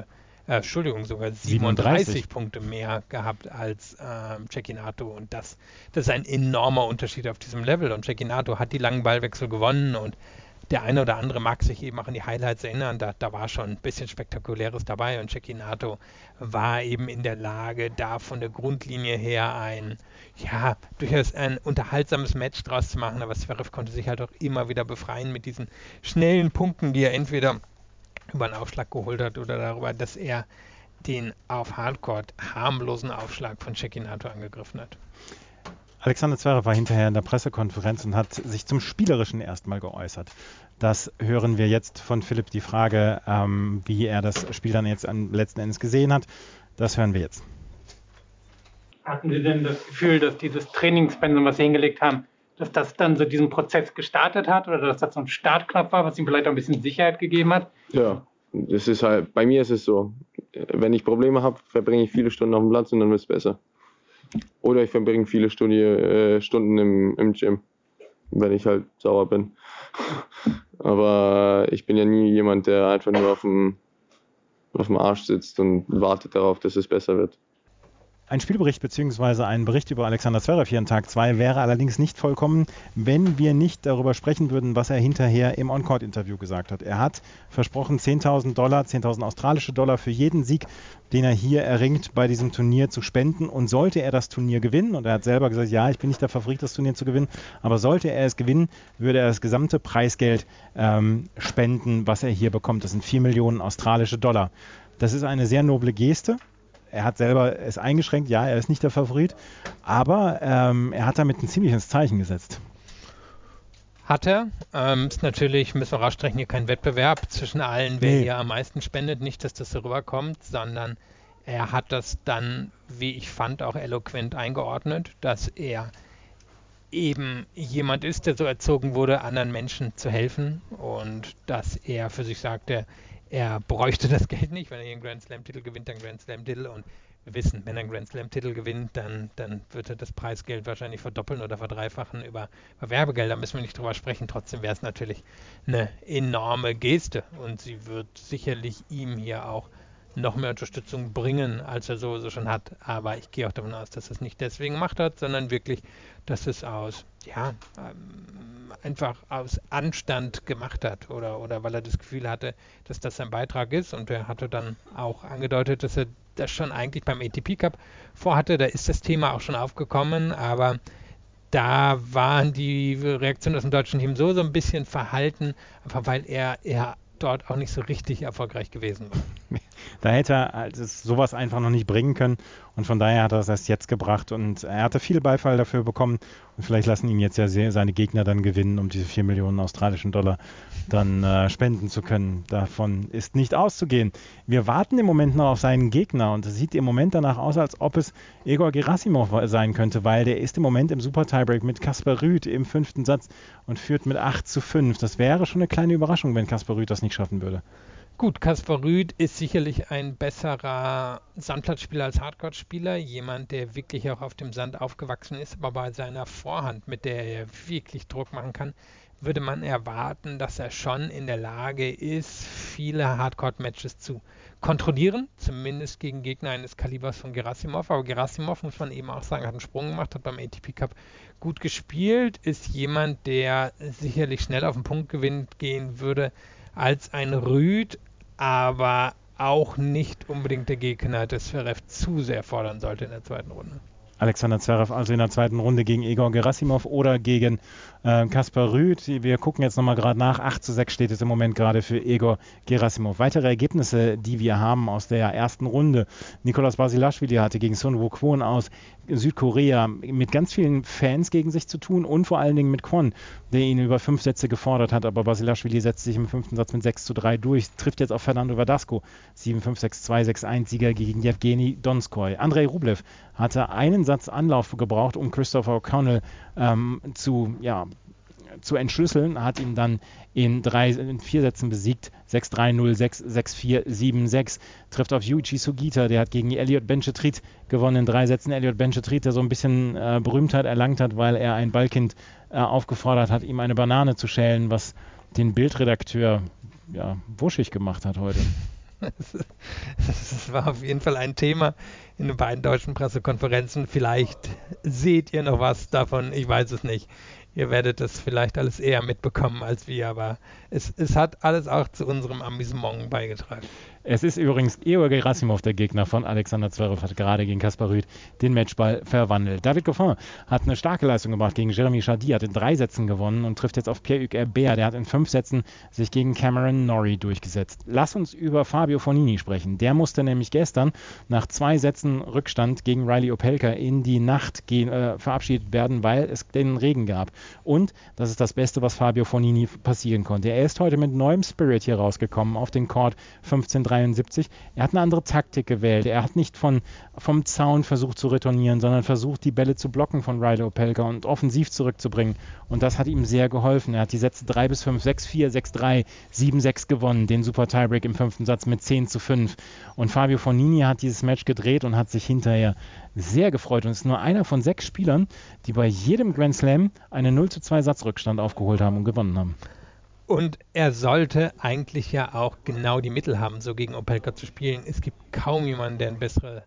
Punkte mehr gehabt als Cecchinato, und das ist ein enormer Unterschied auf diesem Level, und Cecchinato hat die langen Ballwechsel gewonnen und der eine oder andere mag sich eben auch an die Highlights erinnern, da war schon ein bisschen Spektakuläres dabei, und Cecchinato war eben in der Lage, da von der Grundlinie her durchaus ein unterhaltsames Match draus zu machen, aber Zverev konnte sich halt auch immer wieder befreien mit diesen schnellen Punkten, die er entweder über einen Aufschlag geholt hat oder darüber, dass er den auf Hardcourt harmlosen Aufschlag von Cecchinato angegriffen hat. Alexander Zverev war hinterher in der Pressekonferenz und hat sich zum Spielerischen erstmal geäußert. Das hören wir jetzt von Philipp, die Frage, wie er das Spiel dann jetzt letzten Endes gesehen hat. Das hören wir jetzt. Hatten Sie denn das Gefühl, dass dieses Trainingspensum, was Sie hingelegt haben, dass das dann so diesen Prozess gestartet hat oder dass das so ein Startknopf war, was Ihnen vielleicht auch ein bisschen Sicherheit gegeben hat? Ja, das ist halt, bei mir ist es so, wenn ich Probleme habe, verbringe ich viele Stunden auf dem Platz und dann wird es besser. Oder ich verbringe viele Stunden im Gym, wenn ich halt sauer bin. Aber ich bin ja nie jemand, der einfach nur auf dem Arsch sitzt und wartet darauf, dass es besser wird. Ein Spielbericht bzw. ein Bericht über Alexander Zverev hier in Tag 2 wäre allerdings nicht vollkommen, wenn wir nicht darüber sprechen würden, was er hinterher im On-Court-Interview gesagt hat. Er hat versprochen, $10.000 australische Dollar für jeden Sieg, den er hier erringt, bei diesem Turnier zu spenden. Und sollte er das Turnier gewinnen, und er hat selber gesagt, ja, ich bin nicht der Favorit, das Turnier zu gewinnen, aber sollte er es gewinnen, würde er das gesamte Preisgeld spenden, was er hier bekommt. Das sind 4 Millionen australische Dollar. Das ist eine sehr noble Geste. Er hat selber es eingeschränkt, ja, er ist nicht der Favorit, aber er hat damit ein ziemliches Zeichen gesetzt. Hat er. Ist natürlich, müssen wir rausstreichen, hier kein Wettbewerb zwischen allen, wer hier am meisten spendet. Nicht, dass das so rüberkommt, sondern er hat das dann, wie ich fand, auch eloquent eingeordnet, dass er eben jemand ist, der so erzogen wurde, anderen Menschen zu helfen und dass er für sich sagte, er bräuchte das Geld nicht, wenn er hier einen Grand Slam-Titel gewinnt, dann Grand Slam-Titel. Und wir wissen, wenn er einen Grand Slam-Titel gewinnt, dann wird er das Preisgeld wahrscheinlich verdoppeln oder verdreifachen über Werbegelder. Da müssen wir nicht drüber sprechen. Trotzdem wäre es natürlich eine enorme Geste. Und sie wird sicherlich ihm hier auch noch mehr Unterstützung bringen, als er sowieso schon hat. Aber ich gehe auch davon aus, dass er es nicht deswegen gemacht hat, sondern wirklich, dass es einfach aus Anstand gemacht hat oder weil er das Gefühl hatte, dass das sein Beitrag ist. Und er hatte dann auch angedeutet, dass er das schon eigentlich beim ATP Cup vorhatte. Da ist das Thema auch schon aufgekommen, aber da waren die Reaktionen aus dem deutschen Team so ein bisschen verhalten, einfach weil er dort auch nicht so richtig erfolgreich gewesen war. Da hätte er sowas einfach noch nicht bringen können und von daher hat er es erst jetzt gebracht und er hatte viel Beifall dafür bekommen und vielleicht lassen ihn jetzt ja seine Gegner dann gewinnen, um diese 4 Millionen australischen Dollar dann spenden zu können. Davon ist nicht auszugehen. Wir warten im Moment noch auf seinen Gegner und es sieht im Moment danach aus, als ob es Egor Gerasimov sein könnte, weil der ist im Moment im Super-Tiebreak mit Casper Ruud im 5. Satz und führt mit 8:5. Das wäre schon eine kleine Überraschung, wenn Casper Ruud das nicht schaffen würde. Gut, Casper Ruud ist sicherlich ein besserer Sandplatzspieler als Hardcourt-Spieler. Jemand, der wirklich auch auf dem Sand aufgewachsen ist, aber bei seiner Vorhand, mit der er wirklich Druck machen kann, würde man erwarten, dass er schon in der Lage ist, viele Hardcourt-Matches zu kontrollieren, zumindest gegen Gegner eines Kalibers von Gerasimov. Aber Gerasimov, muss man eben auch sagen, hat einen Sprung gemacht, hat beim ATP Cup gut gespielt, ist jemand, der sicherlich schnell auf den Punkt gehen würde als ein Ruud, aber auch nicht unbedingt der Gegner des Zverev zu sehr fordern sollte in der zweiten Runde. Alexander Zverev also in der zweiten Runde gegen Egor Gerasimov oder gegen Casper Ruud. Wir gucken jetzt nochmal gerade nach. 8:6 steht es im Moment gerade für Egor Gerasimov. Weitere Ergebnisse, die wir haben aus der ersten Runde. Nicolas Basilashvili hatte gegen Sun Woo Kwon aus Südkorea mit ganz vielen Fans gegen sich zu tun und vor allen Dingen mit Kwon, der ihn über 5 Sätze gefordert hat. Aber Basilashvili setzt sich im 5. Satz mit 6:3 durch, trifft jetzt auf Fernando Verdasco. 7-5, 6-2, 6-1 Sieger gegen Jewgeni Donskoi. Andrei Rublev hatte einen Satz Anlauf gebraucht, um Christopher O'Connell zu entschlüsseln, hat ihn dann in 4 Sätzen besiegt, 6-3, 0-6, 6-4, 7-6, trifft auf Yuichi Sugita, der hat gegen Elliot Benchetrit gewonnen in 3 Sätzen. Elliot Benchetrit, der so ein bisschen Berühmtheit erlangt hat, weil er ein Ballkind aufgefordert hat, ihm eine Banane zu schälen, was den Bildredakteur wuschig gemacht hat heute. Das war auf jeden Fall ein Thema in den beiden deutschen Pressekonferenzen. Vielleicht seht ihr noch was davon, ich weiß es nicht. Ihr werdet das vielleicht alles eher mitbekommen als wir, aber es hat alles auch zu unserem Amüsement beigetragen. Es ist übrigens Egor Gerasimov, der Gegner von Alexander Zverev, hat gerade gegen Casper Ruud den Matchball verwandelt. David Goffin hat eine starke Leistung gebracht gegen Jeremy Chardy, hat in 3 Sätzen gewonnen und trifft jetzt auf Pierre-Hugues Herbert. Der hat in 5 Sätzen sich gegen Cameron Norrie durchgesetzt. Lass uns über Fabio Fognini sprechen. Der musste nämlich gestern nach 2 Sätzen Rückstand gegen Riley Opelka in die Nacht verabschiedet werden, weil es den Regen gab. Und das ist das Beste, was Fabio Fognini passieren konnte. Er ist heute mit neuem Spirit hier rausgekommen auf den Court 15:73. Er hat eine andere Taktik gewählt. Er hat nicht vom Zaun versucht zu retournieren, sondern versucht, die Bälle zu blocken von Riley Opelka und offensiv zurückzubringen. Und das hat ihm sehr geholfen. Er hat die Sätze 3-5, 6-4, 6-3, 7-6 gewonnen. Den Super Tiebreak im 5. Satz mit 10:5. Und Fabio Fognini hat dieses Match gedreht und hat sich hinterher sehr gefreut und ist nur einer von 6 Spielern, die bei jedem Grand Slam einen 0:2 Satzrückstand aufgeholt haben und gewonnen haben. Und er sollte eigentlich ja auch genau die Mittel haben, so gegen Opelka zu spielen. Es gibt kaum jemanden, der eine bessere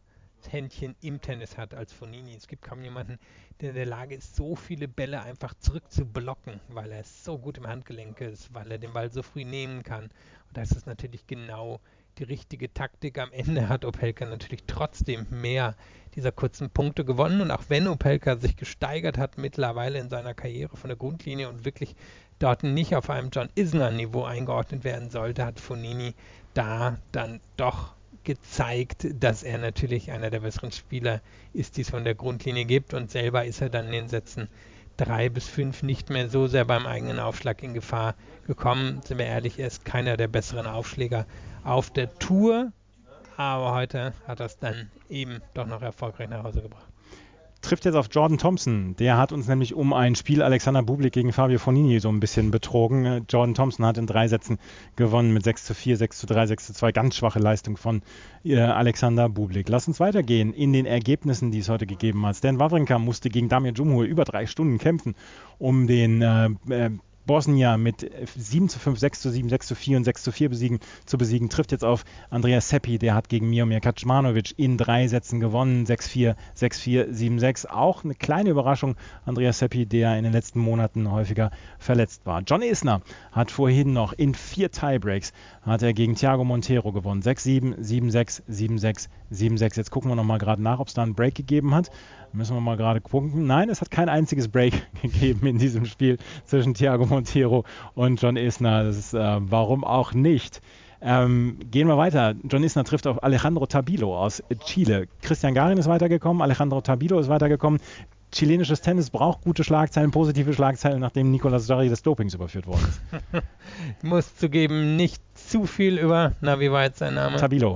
Händchen im Tennis hat als Fognini. Es gibt kaum jemanden, der in der Lage ist, so viele Bälle einfach zurück zu blocken, weil er so gut im Handgelenk ist, weil er den Ball so früh nehmen kann. Und da ist es natürlich genau die richtige Taktik. Am Ende hat Opelka natürlich trotzdem mehr dieser kurzen Punkte gewonnen. Und auch wenn Opelka sich gesteigert hat mittlerweile in seiner Karriere von der Grundlinie und wirklich dort nicht auf einem John Isner-Niveau eingeordnet werden sollte, hat Fognini da dann doch gezeigt, dass er natürlich einer der besseren Spieler ist, die es von der Grundlinie gibt, und selber ist er dann in den Sätzen 3 bis 5 nicht mehr so sehr beim eigenen Aufschlag in Gefahr gekommen. Sind wir ehrlich, er ist keiner der besseren Aufschläger auf der Tour, aber heute hat er es dann eben doch noch erfolgreich nach Hause gebracht. Trifft jetzt auf Jordan Thompson. Der hat uns nämlich um ein Spiel Alexander Bublik gegen Fabio Fognini so ein bisschen betrogen. Jordan Thompson hat in 3 Sätzen gewonnen mit 6:4, 6:3, 6:2. Ganz schwache Leistung von Alexander Bublik. Lass uns weitergehen in den Ergebnissen, die es heute gegeben hat. Stan Wawrinka musste gegen Damir Džumhur über 3 Stunden kämpfen, um den Bosnier mit 7:5, 6:7, 6:4 und 6:4 zu besiegen, trifft jetzt auf Andreas Seppi. Der hat gegen Miomir Kecmanovic in 3 Sätzen gewonnen. 6:4, 6:4, 7:6. Auch eine kleine Überraschung. Andreas Seppi, der in den letzten Monaten häufiger verletzt war. John Isner hat vorhin noch in 4 Tiebreaks hat er gegen Thiago Monteiro gewonnen. 6:7, 7:6, 7:6, 7:6. Jetzt gucken wir nochmal gerade nach, ob es da einen Break gegeben hat. Müssen wir mal gerade gucken. Nein, es hat kein einziges Break gegeben in diesem Spiel zwischen Thiago Monteiro und John Isner. Das ist, warum auch nicht. Gehen wir weiter. John Isner trifft auf Alejandro Tabilo aus Chile. Christian Garin ist weitergekommen, Alejandro Tabilo ist weitergekommen. Chilenisches Tennis braucht gute Schlagzeilen, positive Schlagzeilen, nachdem Nicolas Jarry des Dopings überführt worden ist. Ich muss zugeben, nicht zu viel über, wie war jetzt sein Name? Tabilo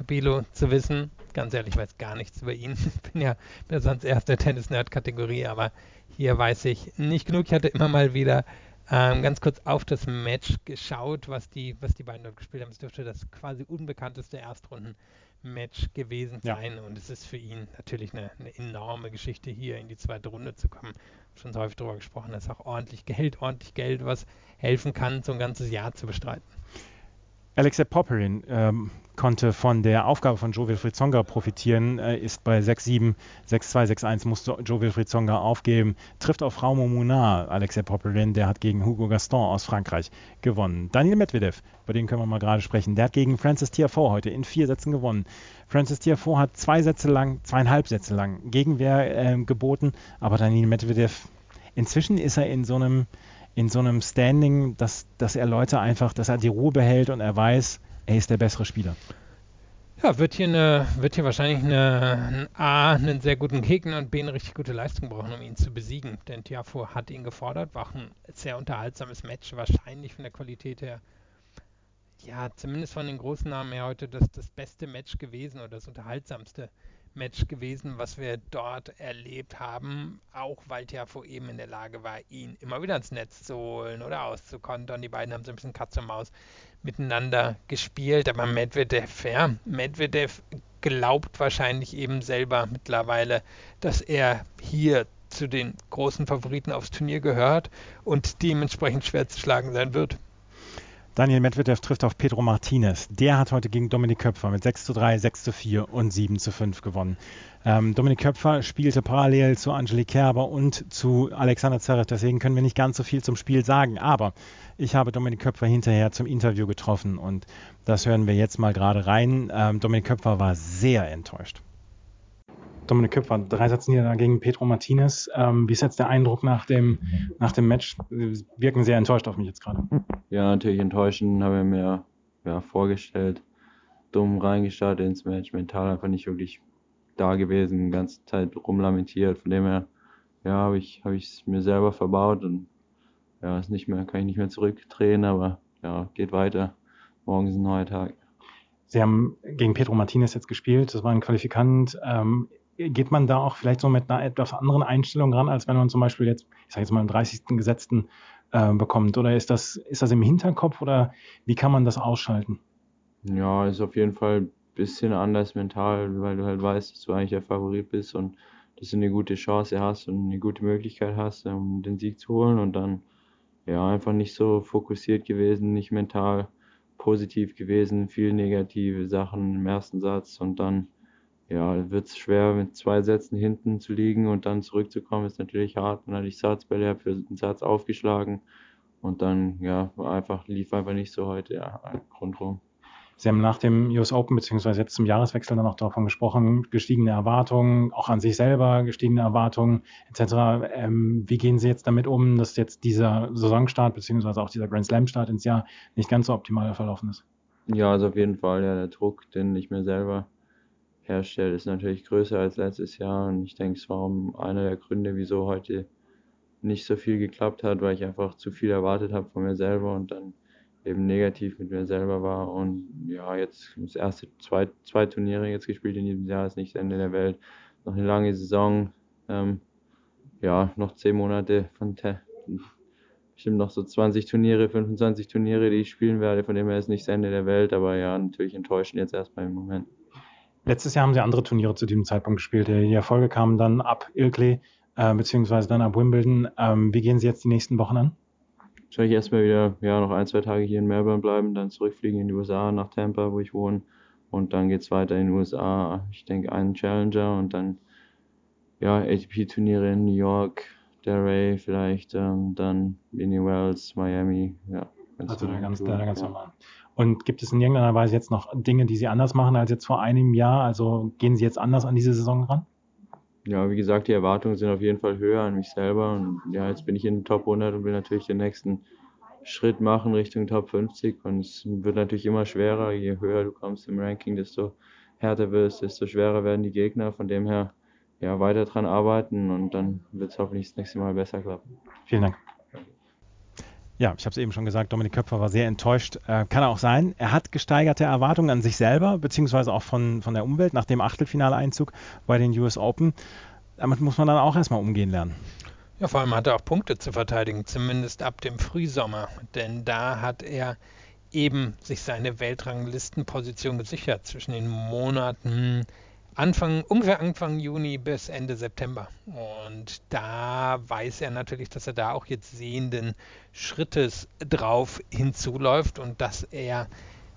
zu wissen. Ganz ehrlich, ich weiß gar nichts über ihn. Ich bin ja sonst erst der Tennis-Nerd-Kategorie, aber hier weiß ich nicht genug. Ich hatte immer mal wieder ganz kurz auf das Match geschaut, was die beiden dort gespielt haben. Es dürfte das quasi unbekannteste Erstrunden-Match gewesen sein. Ja. Und es ist für ihn natürlich eine enorme Geschichte, hier in die zweite Runde zu kommen. Schon so häufig darüber gesprochen, dass auch ordentlich Geld, was helfen kann, so ein ganzes Jahr zu bestreiten. Alexej Popyrin konnte von der Aufgabe von Jo-Wilfried Tsonga profitieren, ist bei 6:7, 6:2, 6:1 musste Jo-Wilfried Tsonga aufgeben, trifft auf Raumo Munar. Alexej Popyrin, der hat gegen Hugo Gaston aus Frankreich gewonnen. Daniil Medvedev, über den können wir mal gerade sprechen, der hat gegen Frances Tiafoe heute in 4 Sätzen gewonnen. Frances Tiafoe hat 2,5 Sätze lang Gegenwehr geboten, aber Daniil Medvedev, inzwischen ist er in so einem Standing, dass er Leute einfach, dass er die Ruhe behält und er weiß, er ist der bessere Spieler. Ja, wird hier wahrscheinlich einen sehr guten Gegner und B, eine richtig gute Leistung brauchen, um ihn zu besiegen. Denn Tiafoe hat ihn gefordert, war auch ein sehr unterhaltsames Match, wahrscheinlich von der Qualität her, ja, zumindest von den großen Namen her heute das beste Match gewesen oder das unterhaltsamste Match gewesen, was wir dort erlebt haben, auch weil Tiafoe eben in der Lage war, ihn immer wieder ins Netz zu holen oder auszukontern. Die beiden haben so ein bisschen Katz und Maus miteinander gespielt, aber Medvedev glaubt wahrscheinlich eben selber mittlerweile, dass er hier zu den großen Favoriten aufs Turnier gehört und dementsprechend schwer zu schlagen sein wird. Daniil Medvedev trifft auf Pedro Martinez. Der hat heute gegen Dominik Köpfer mit 6:3, 6:4 und 7:5 gewonnen. Dominik Köpfer spielte parallel zu Angelique Kerber und zu Alexander Zverev, deswegen können wir nicht ganz so viel zum Spiel sagen. Aber ich habe Dominik Köpfer hinterher zum Interview getroffen und das hören wir jetzt mal gerade rein. Dominik Köpfer war sehr enttäuscht. Dominik Köpfer, 3-Satz-Niederlage gegen Pedro Martinez. Wie ist jetzt der Eindruck nach dem Match? Sie wirken sehr enttäuscht auf mich jetzt gerade. Ja, natürlich enttäuschend, habe ich mir vorgestellt. Dumm reingestartet ins Match, mental einfach nicht wirklich da gewesen, die ganze Zeit rumlamentiert. Von dem her, habe ich es mir selber verbaut und kann ich nicht mehr zurückdrehen, aber geht weiter. Morgen ist ein neuer Tag. Sie haben gegen Pedro Martinez jetzt gespielt, das war ein Qualifikant. Geht man da auch vielleicht so mit einer etwas anderen Einstellung ran, als wenn man zum Beispiel jetzt, ich sage jetzt mal, einen 30. Gesetzten bekommt? Oder ist das im Hinterkopf oder wie kann man das ausschalten? Ja, ist auf jeden Fall ein bisschen anders mental, weil du halt weißt, dass du eigentlich der Favorit bist und dass du eine gute Chance hast und eine gute Möglichkeit hast, um den Sieg zu holen und dann einfach nicht so fokussiert gewesen, nicht mental positiv gewesen, viel negative Sachen im ersten Satz und dann ja, wird es schwer, mit 2 Sätzen hinten zu liegen und dann zurückzukommen, ist natürlich hart. Dann hatte ich Satzbälle, habe für einen Satz aufgeschlagen und dann, ja, lief einfach nicht so heute, ja, rundherum. Sie haben nach dem US Open beziehungsweise jetzt zum Jahreswechsel dann auch davon gesprochen, gestiegene Erwartungen, auch an sich selber gestiegene Erwartungen etc. Wie gehen Sie jetzt damit um, dass jetzt dieser Saisonstart beziehungsweise auch dieser Grand Slam Start ins Jahr nicht ganz so optimal verlaufen ist? Ja, also auf jeden Fall, ja, der Druck, den ich mir selber herstelle, ist natürlich größer als letztes Jahr und ich denke, es war einer der Gründe, wieso heute nicht so viel geklappt hat, weil ich einfach zu viel erwartet habe von mir selber und dann eben negativ mit mir selber war. Und ja, jetzt das erste, zwei Turniere jetzt gespielt in diesem Jahr, ist nicht das Ende der Welt. Noch eine lange Saison, ja, noch 10 Monate bestimmt noch so 20 Turniere, 25 Turniere, die ich spielen werde. Von dem her ist nicht das Ende der Welt, aber ja, natürlich enttäuschend jetzt erstmal im Moment. Letztes Jahr haben Sie andere Turniere zu diesem Zeitpunkt gespielt. Die Erfolge kamen dann ab Ilkley, beziehungsweise dann ab Wimbledon. Wie gehen Sie jetzt die nächsten Wochen an? Wahrscheinlich erstmal wieder noch 1-2 Tage hier in Melbourne bleiben, dann zurückfliegen in die USA, nach Tampa, wo ich wohne. Und dann geht es weiter in den USA. Ich denke, einen Challenger und dann ATP-Turniere in New York, Delray vielleicht, dann Indian Wells, Miami. Ja, also ganz normal. Und gibt es in irgendeiner Weise jetzt noch Dinge, die Sie anders machen als jetzt vor einem Jahr? Also gehen Sie jetzt anders an diese Saison ran? Ja, wie gesagt, die Erwartungen sind auf jeden Fall höher an mich selber. Und ja, jetzt bin ich in den Top 100 und will natürlich den nächsten Schritt machen Richtung Top 50. Und es wird natürlich immer schwerer. Je höher du kommst im Ranking, desto härter wirst, desto schwerer werden die Gegner. Von dem her, ja, weiter dran arbeiten und dann wird es hoffentlich das nächste Mal besser klappen. Vielen Dank. Ja, ich habe es eben schon gesagt, Dominik Köpfer war sehr enttäuscht. Kann auch sein. Er hat gesteigerte Erwartungen an sich selber, beziehungsweise auch von der Umwelt nach dem Achtelfinaleinzug bei den US Open. Damit muss man dann auch erstmal umgehen lernen. Ja, vor allem hat er auch Punkte zu verteidigen, zumindest ab dem Frühsommer. Denn da hat er eben sich seine Weltranglistenposition gesichert zwischen den Monaten ungefähr Anfang Juni bis Ende September. Und da weiß er natürlich, dass er da auch jetzt sehenden Schrittes drauf hinzuläuft und dass er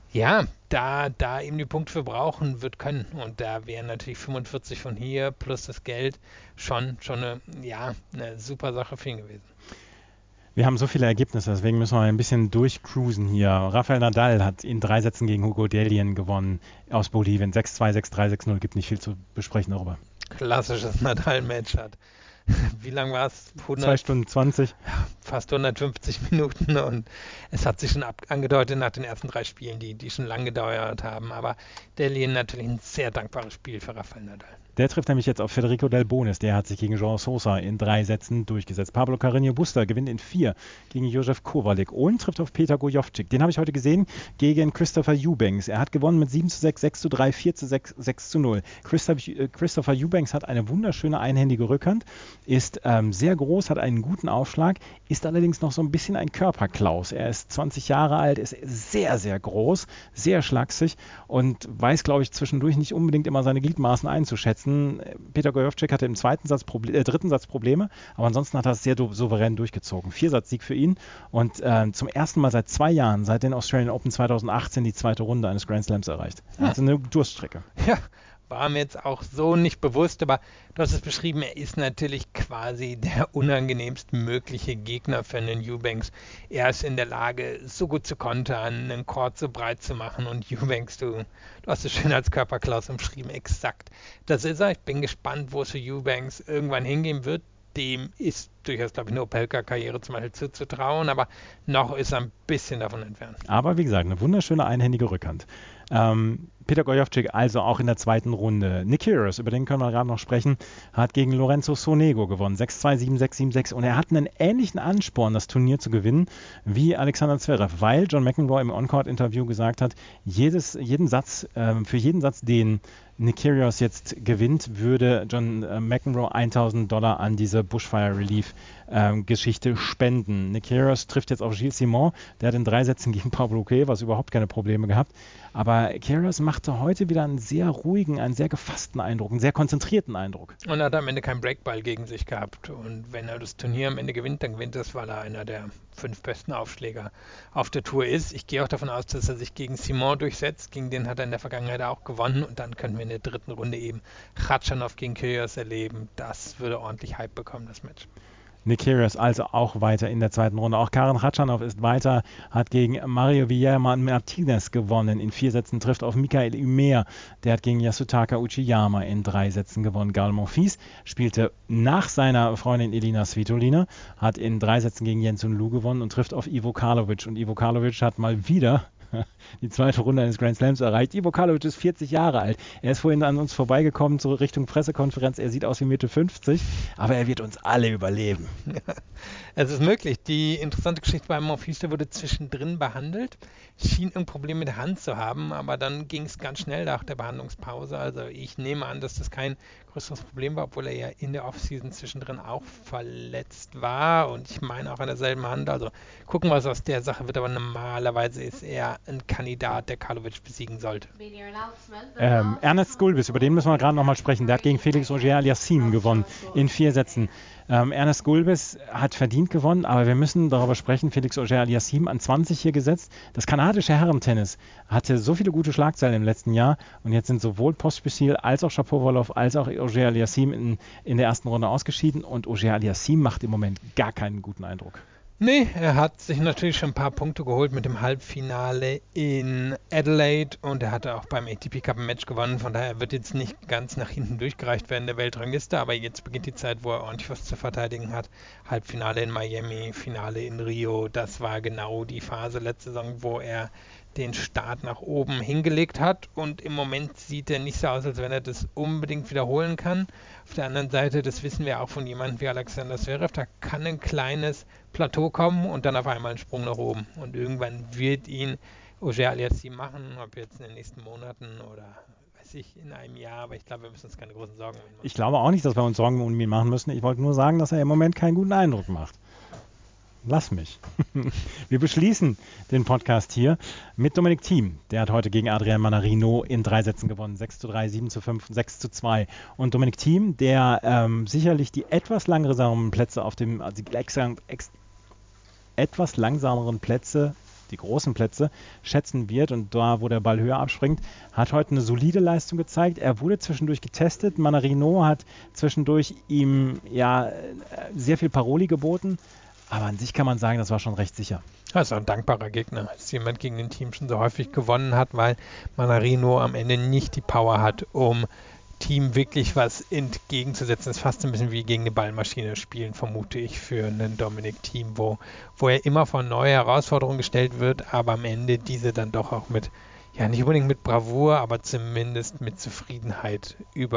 da eben die Punkte für brauchen wird können. Und da wären natürlich 45 von hier plus das Geld schon eine super Sache für ihn gewesen. Wir haben so viele Ergebnisse, deswegen müssen wir ein bisschen durchcruisen hier. Rafael Nadal hat in 3 Sätzen gegen Hugo Dellien gewonnen aus Bolivien. 6-2, 6-3, 6-0, gibt nicht viel zu besprechen darüber. Klassisches Nadal-Match hat. Wie lang war es? 2 Stunden 20. Fast 150 Minuten und es hat sich schon angedeutet nach den ersten 3 Spielen, die schon lang gedauert haben. Aber Dellien natürlich ein sehr dankbares Spiel für Rafael Nadal. Der trifft nämlich jetzt auf Federico Del Bonis. Der hat sich gegen João Sousa in 3 Sätzen durchgesetzt. Pablo Carreño Busta gewinnt in 4 gegen Josef Kowalik und trifft auf Peter Gojowczyk. Den habe ich heute gesehen gegen Christopher Eubanks. Er hat gewonnen mit 7-6, 6-3, 4-6, 6-0. Christopher Eubanks hat eine wunderschöne einhändige Rückhand, ist sehr groß, hat einen guten Aufschlag, ist allerdings noch so ein bisschen ein Körperklaus. Er ist 20 Jahre alt, ist sehr, sehr groß, sehr schlaksig und weiß, glaube ich, zwischendurch nicht unbedingt immer seine Gliedmaßen einzuschätzen. Peter Gojowczyk hatte im dritten Satz Probleme, aber ansonsten hat er es sehr souverän durchgezogen. 4-Satz-Sieg für ihn und zum ersten Mal seit 2 Jahren, seit den Australian Open 2018, die 2. Runde eines Grand Slams erreicht. Also eine Durststrecke. Ja, war mir jetzt auch so nicht bewusst, aber du hast es beschrieben, er ist natürlich quasi der unangenehmst mögliche Gegner für einen Eubanks. Er ist in der Lage, so gut zu kontern, einen Court so breit zu machen und Eubanks, du hast es schön als Körperklaus umschrieben, exakt. Das ist er. Ich bin gespannt, wo es für Eubanks irgendwann hingehen wird. Dem ist durchaus, glaube ich, eine Opelka-Karriere zum Beispiel zuzutrauen, aber noch ist er ein bisschen davon entfernt. Aber wie gesagt, eine wunderschöne einhändige Rückhand. Peter Gojowczyk also auch in der 2. Runde. Nick Kyrgios, über den können wir gerade noch sprechen, hat gegen Lorenzo Sonego gewonnen. 6-2, 7-6, 7-6 und er hat einen ähnlichen Ansporn, das Turnier zu gewinnen, wie Alexander Zverev, weil John McEnroe im On-Court-Interview gesagt hat, für jeden Satz, den Nick Kyrgios jetzt gewinnt, würde John McEnroe $1.000 an diese Bushfire Relief Geschichte spenden. Nick Kyrgios trifft jetzt auf Gilles Simon, der hat in 3 Sätzen gegen Pablo Cuevas überhaupt keine Probleme gehabt, aber Kyrgios machte heute wieder einen sehr ruhigen, einen sehr gefassten Eindruck, einen sehr konzentrierten Eindruck. Und er hat am Ende keinen Breakball gegen sich gehabt und wenn er das Turnier am Ende gewinnt, dann gewinnt das, weil er einer der 5 besten Aufschläger auf der Tour ist. Ich gehe auch davon aus, dass er sich gegen Simon durchsetzt. Gegen den hat er in der Vergangenheit auch gewonnen. Und dann können wir in der dritten Runde eben Khachanov gegen Kyrgios erleben. Das würde ordentlich Hype bekommen, das Match. Nick Kyrgios also auch weiter in der zweiten Runde. Auch Karen Khachanov ist weiter, hat gegen Mario Villarreal Martinez gewonnen. In 4 Sätzen trifft auf Mikael Ymer. Der hat gegen Yasutaka Uchiyama in 3 Sätzen gewonnen. Gael Monfils spielte nach seiner Freundin Elina Svitolina, hat in 3 Sätzen gegen Yen-Sun Liu gewonnen und trifft auf Ivo Karlovic. Und Ivo Karlovic hat mal wieder die zweite Runde eines Grand Slams erreicht. Ivo Karlovic ist 40 Jahre alt. Er ist vorhin an uns vorbeigekommen zur Richtung Pressekonferenz. Er sieht aus wie Mitte 50, aber er wird uns alle überleben. Es ist möglich. Die interessante Geschichte bei Monfils, der wurde zwischendrin behandelt, schien ein Problem mit der Hand zu haben, aber dann ging es ganz schnell nach der Behandlungspause. Also ich nehme an, dass das kein größeres Problem war, obwohl er ja in der Offseason zwischendrin auch verletzt war und ich meine auch an derselben Hand. Also gucken, was aus der Sache wird, aber normalerweise ist er ein Kandidat, der Karlovic besiegen sollte. Ernest Gulbis, über den müssen wir gerade nochmal sprechen. Der hat gegen Felix Auger-Aliassime gewonnen in 4 Sätzen. Ernest Gulbis hat verdient gewonnen, aber wir müssen darüber sprechen, Felix Auger-Aliassime an 20 hier gesetzt. Das kanadische Herrentennis hatte so viele gute Schlagzeilen im letzten Jahr und jetzt sind sowohl Pospisil als auch Shapovalov als auch Auger-Aliassime in der ersten Runde ausgeschieden und Auger-Aliassime macht im Moment gar keinen guten Eindruck. Nee, er hat sich natürlich schon ein paar Punkte geholt mit dem Halbfinale in Adelaide und er hatte auch beim ATP Cup ein Match gewonnen, von daher wird jetzt nicht ganz nach hinten durchgereicht werden der Weltrangliste, aber jetzt beginnt die Zeit, wo er ordentlich was zu verteidigen hat. Halbfinale in Miami, Finale in Rio, das war genau die Phase letzte Saison, wo er den Start nach oben hingelegt hat und im Moment sieht er nicht so aus, als wenn er das unbedingt wiederholen kann. Auf der anderen Seite, das wissen wir auch von jemandem wie Alexander Zverev, da kann ein kleines Plateau kommen und dann auf einmal ein Sprung nach oben und irgendwann wird ihn Auger-Aliassime machen, ob jetzt in den nächsten Monaten oder weiß ich, in einem Jahr, aber ich glaube, wir müssen uns keine großen Sorgen um ihn machen. Ich glaube auch nicht, dass wir uns Sorgen um ihn machen müssen. Ich wollte nur sagen, dass er im Moment keinen guten Eindruck macht. Lass mich. Wir beschließen den Podcast hier mit Dominic Thiem. Der hat heute gegen Adrian Mannarino in 3 Sätzen gewonnen. 6:3, 7:5, 6:2. Und Dominic Thiem, der sicherlich die etwas langsameren Plätze auf dem, also etwas langsameren Plätze, die großen Plätze, schätzen wird und da, wo der Ball höher abspringt, hat heute eine solide Leistung gezeigt. Er wurde zwischendurch getestet. Mannarino hat zwischendurch ihm sehr viel Paroli geboten. Aber an sich kann man sagen, das war schon recht sicher. Das ist ein dankbarer Gegner, dass jemand gegen den Team schon so häufig gewonnen hat, weil Mannarino am Ende nicht die Power hat, um Team wirklich was entgegenzusetzen. Das ist fast ein bisschen wie gegen eine Ballmaschine spielen, vermute ich, für einen Dominic Thiem, wo er immer vor neue Herausforderungen gestellt wird, aber am Ende diese dann doch auch mit, ja nicht unbedingt mit Bravour, aber zumindest mit Zufriedenheit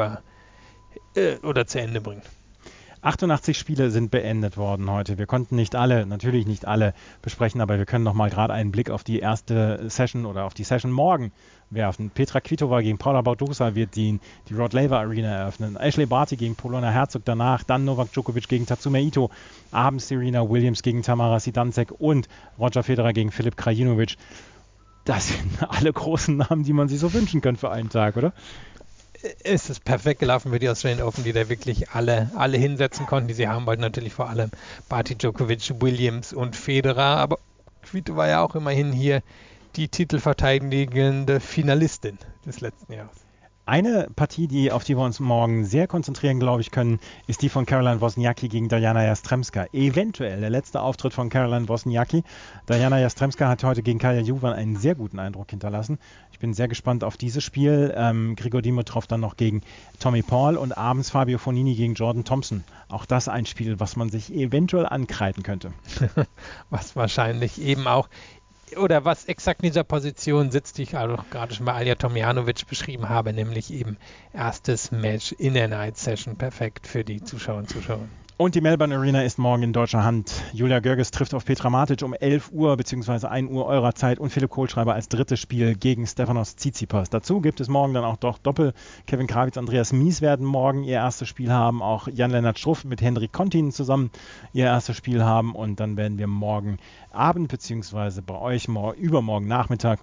oder zu Ende bringt. 88 Spiele sind beendet worden heute. Wir konnten natürlich nicht alle besprechen, aber wir können noch mal gerade einen Blick auf die erste Session oder auf die Session morgen werfen. Petra Kvitova gegen Paula Badosa wird die Rod Laver Arena eröffnen. Ashley Barty gegen Polona Herzog danach, dann Novak Djokovic gegen Tatsuma Ito, abends Serena Williams gegen Tamara Sidancek und Roger Federer gegen Filip Krajinovic. Das sind alle großen Namen, die man sich so wünschen kann für einen Tag, oder? Es ist perfekt gelaufen für die Australian Open, die da wirklich alle hinsetzen konnten, die sie haben wollten. Natürlich vor allem Barty, Djokovic, Williams und Federer. Aber Kvitova war ja auch immerhin hier die titelverteidigende Finalistin des letzten Jahres. Eine Partie, auf die wir uns morgen sehr konzentrieren, glaube ich, können, ist die von Caroline Wozniacki gegen Diana Jastremska. Eventuell der letzte Auftritt von Caroline Wozniacki. Diana Jastremska hat heute gegen Kaja Juvan einen sehr guten Eindruck hinterlassen. Ich bin sehr gespannt auf dieses Spiel. Grigor Dimitrov dann noch gegen Tommy Paul und abends Fabio Fognini gegen Jordan Thompson. Auch das ein Spiel, was man sich eventuell ankreiden könnte. Was wahrscheinlich eben auch oder was exakt in dieser Position sitzt, die ich auch gerade schon bei Alja Tomljanovic beschrieben habe, nämlich eben erstes Match in der Night Session, perfekt für die Zuschauer und Zuschauerinnen. Und die Melbourne Arena ist morgen in deutscher Hand. Julia Görges trifft auf Petra Martic um 11 Uhr bzw. 1 Uhr eurer Zeit und Philipp Kohlschreiber als drittes Spiel gegen Stefanos Tsitsipas. Dazu gibt es morgen dann auch doch Doppel. Kevin Krawitz, Andreas Mies werden morgen ihr erstes Spiel haben. Auch Jan-Lennart Struff mit Henrik Kontin zusammen ihr erstes Spiel haben. Und dann werden wir morgen Abend bzw. bei euch morgen Nachmittag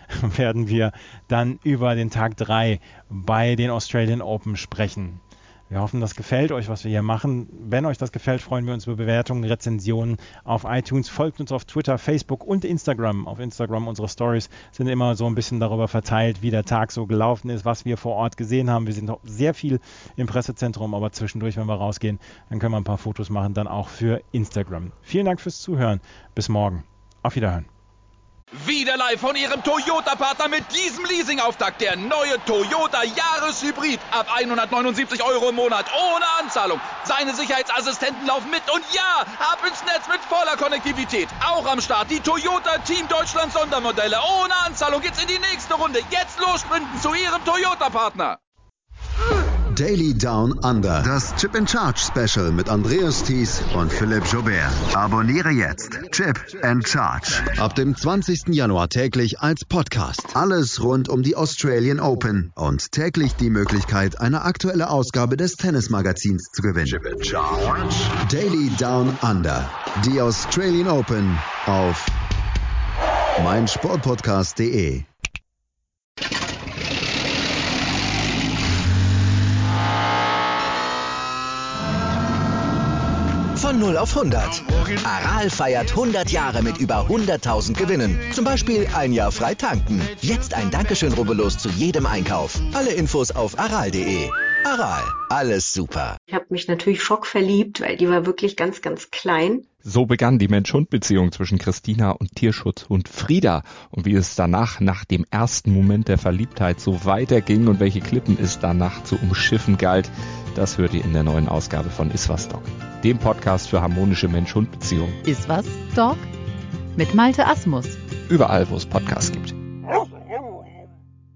werden wir dann über den Tag 3 bei den Australian Open sprechen. Wir hoffen, das gefällt euch, was wir hier machen. Wenn euch das gefällt, freuen wir uns über Bewertungen, Rezensionen auf iTunes. Folgt uns auf Twitter, Facebook und Instagram. Auf Instagram unsere Stories sind immer so ein bisschen darüber verteilt, wie der Tag so gelaufen ist, was wir vor Ort gesehen haben. Wir sind auch sehr viel im Pressezentrum, aber zwischendurch, wenn wir rausgehen, dann können wir ein paar Fotos machen, dann auch für Instagram. Vielen Dank fürs Zuhören. Bis morgen. Auf Wiederhören. Wieder live von Ihrem Toyota-Partner mit diesem Leasing-Auftakt. Der neue Toyota Jahreshybrid. Ab 179 € im Monat. Ohne Anzahlung. Seine Sicherheitsassistenten laufen mit. Und ja, ab ins Netz mit voller Konnektivität. Auch am Start die Toyota Team Deutschland Sondermodelle. Ohne Anzahlung geht's in die nächste Runde. Jetzt los sprinten zu Ihrem Toyota-Partner. Daily Down Under. Das Chip and Charge Special mit Andreas Thies und Philipp Joubert. Abonniere jetzt Chip and Charge. Ab dem 20. Januar täglich als Podcast. Alles rund um die Australian Open und täglich die Möglichkeit, eine aktuelle Ausgabe des Tennismagazins zu gewinnen. Chip and Charge. Daily Down Under. Die Australian Open auf meinsportpodcast.de. Von 0 auf 100. Aral feiert 100 Jahre mit über 100.000 Gewinnen. Zum Beispiel ein Jahr frei tanken. Jetzt ein Dankeschön, rubbellos zu jedem Einkauf. Alle Infos auf aral.de. Aral, alles super. Ich habe mich natürlich schockverliebt, weil die war wirklich ganz, ganz klein. So begann die Mensch-Hund-Beziehung zwischen Christina und Tierschutzhund Frieda. Und wie es danach, nach dem ersten Moment der Verliebtheit, so weiterging und welche Klippen es danach zu umschiffen galt, das hört ihr in der neuen Ausgabe von Iswas Dog, dem Podcast für harmonische Mensch-Hund-Beziehungen. Iswas Dog? Mit Malte Asmus. Überall, wo es Podcasts gibt.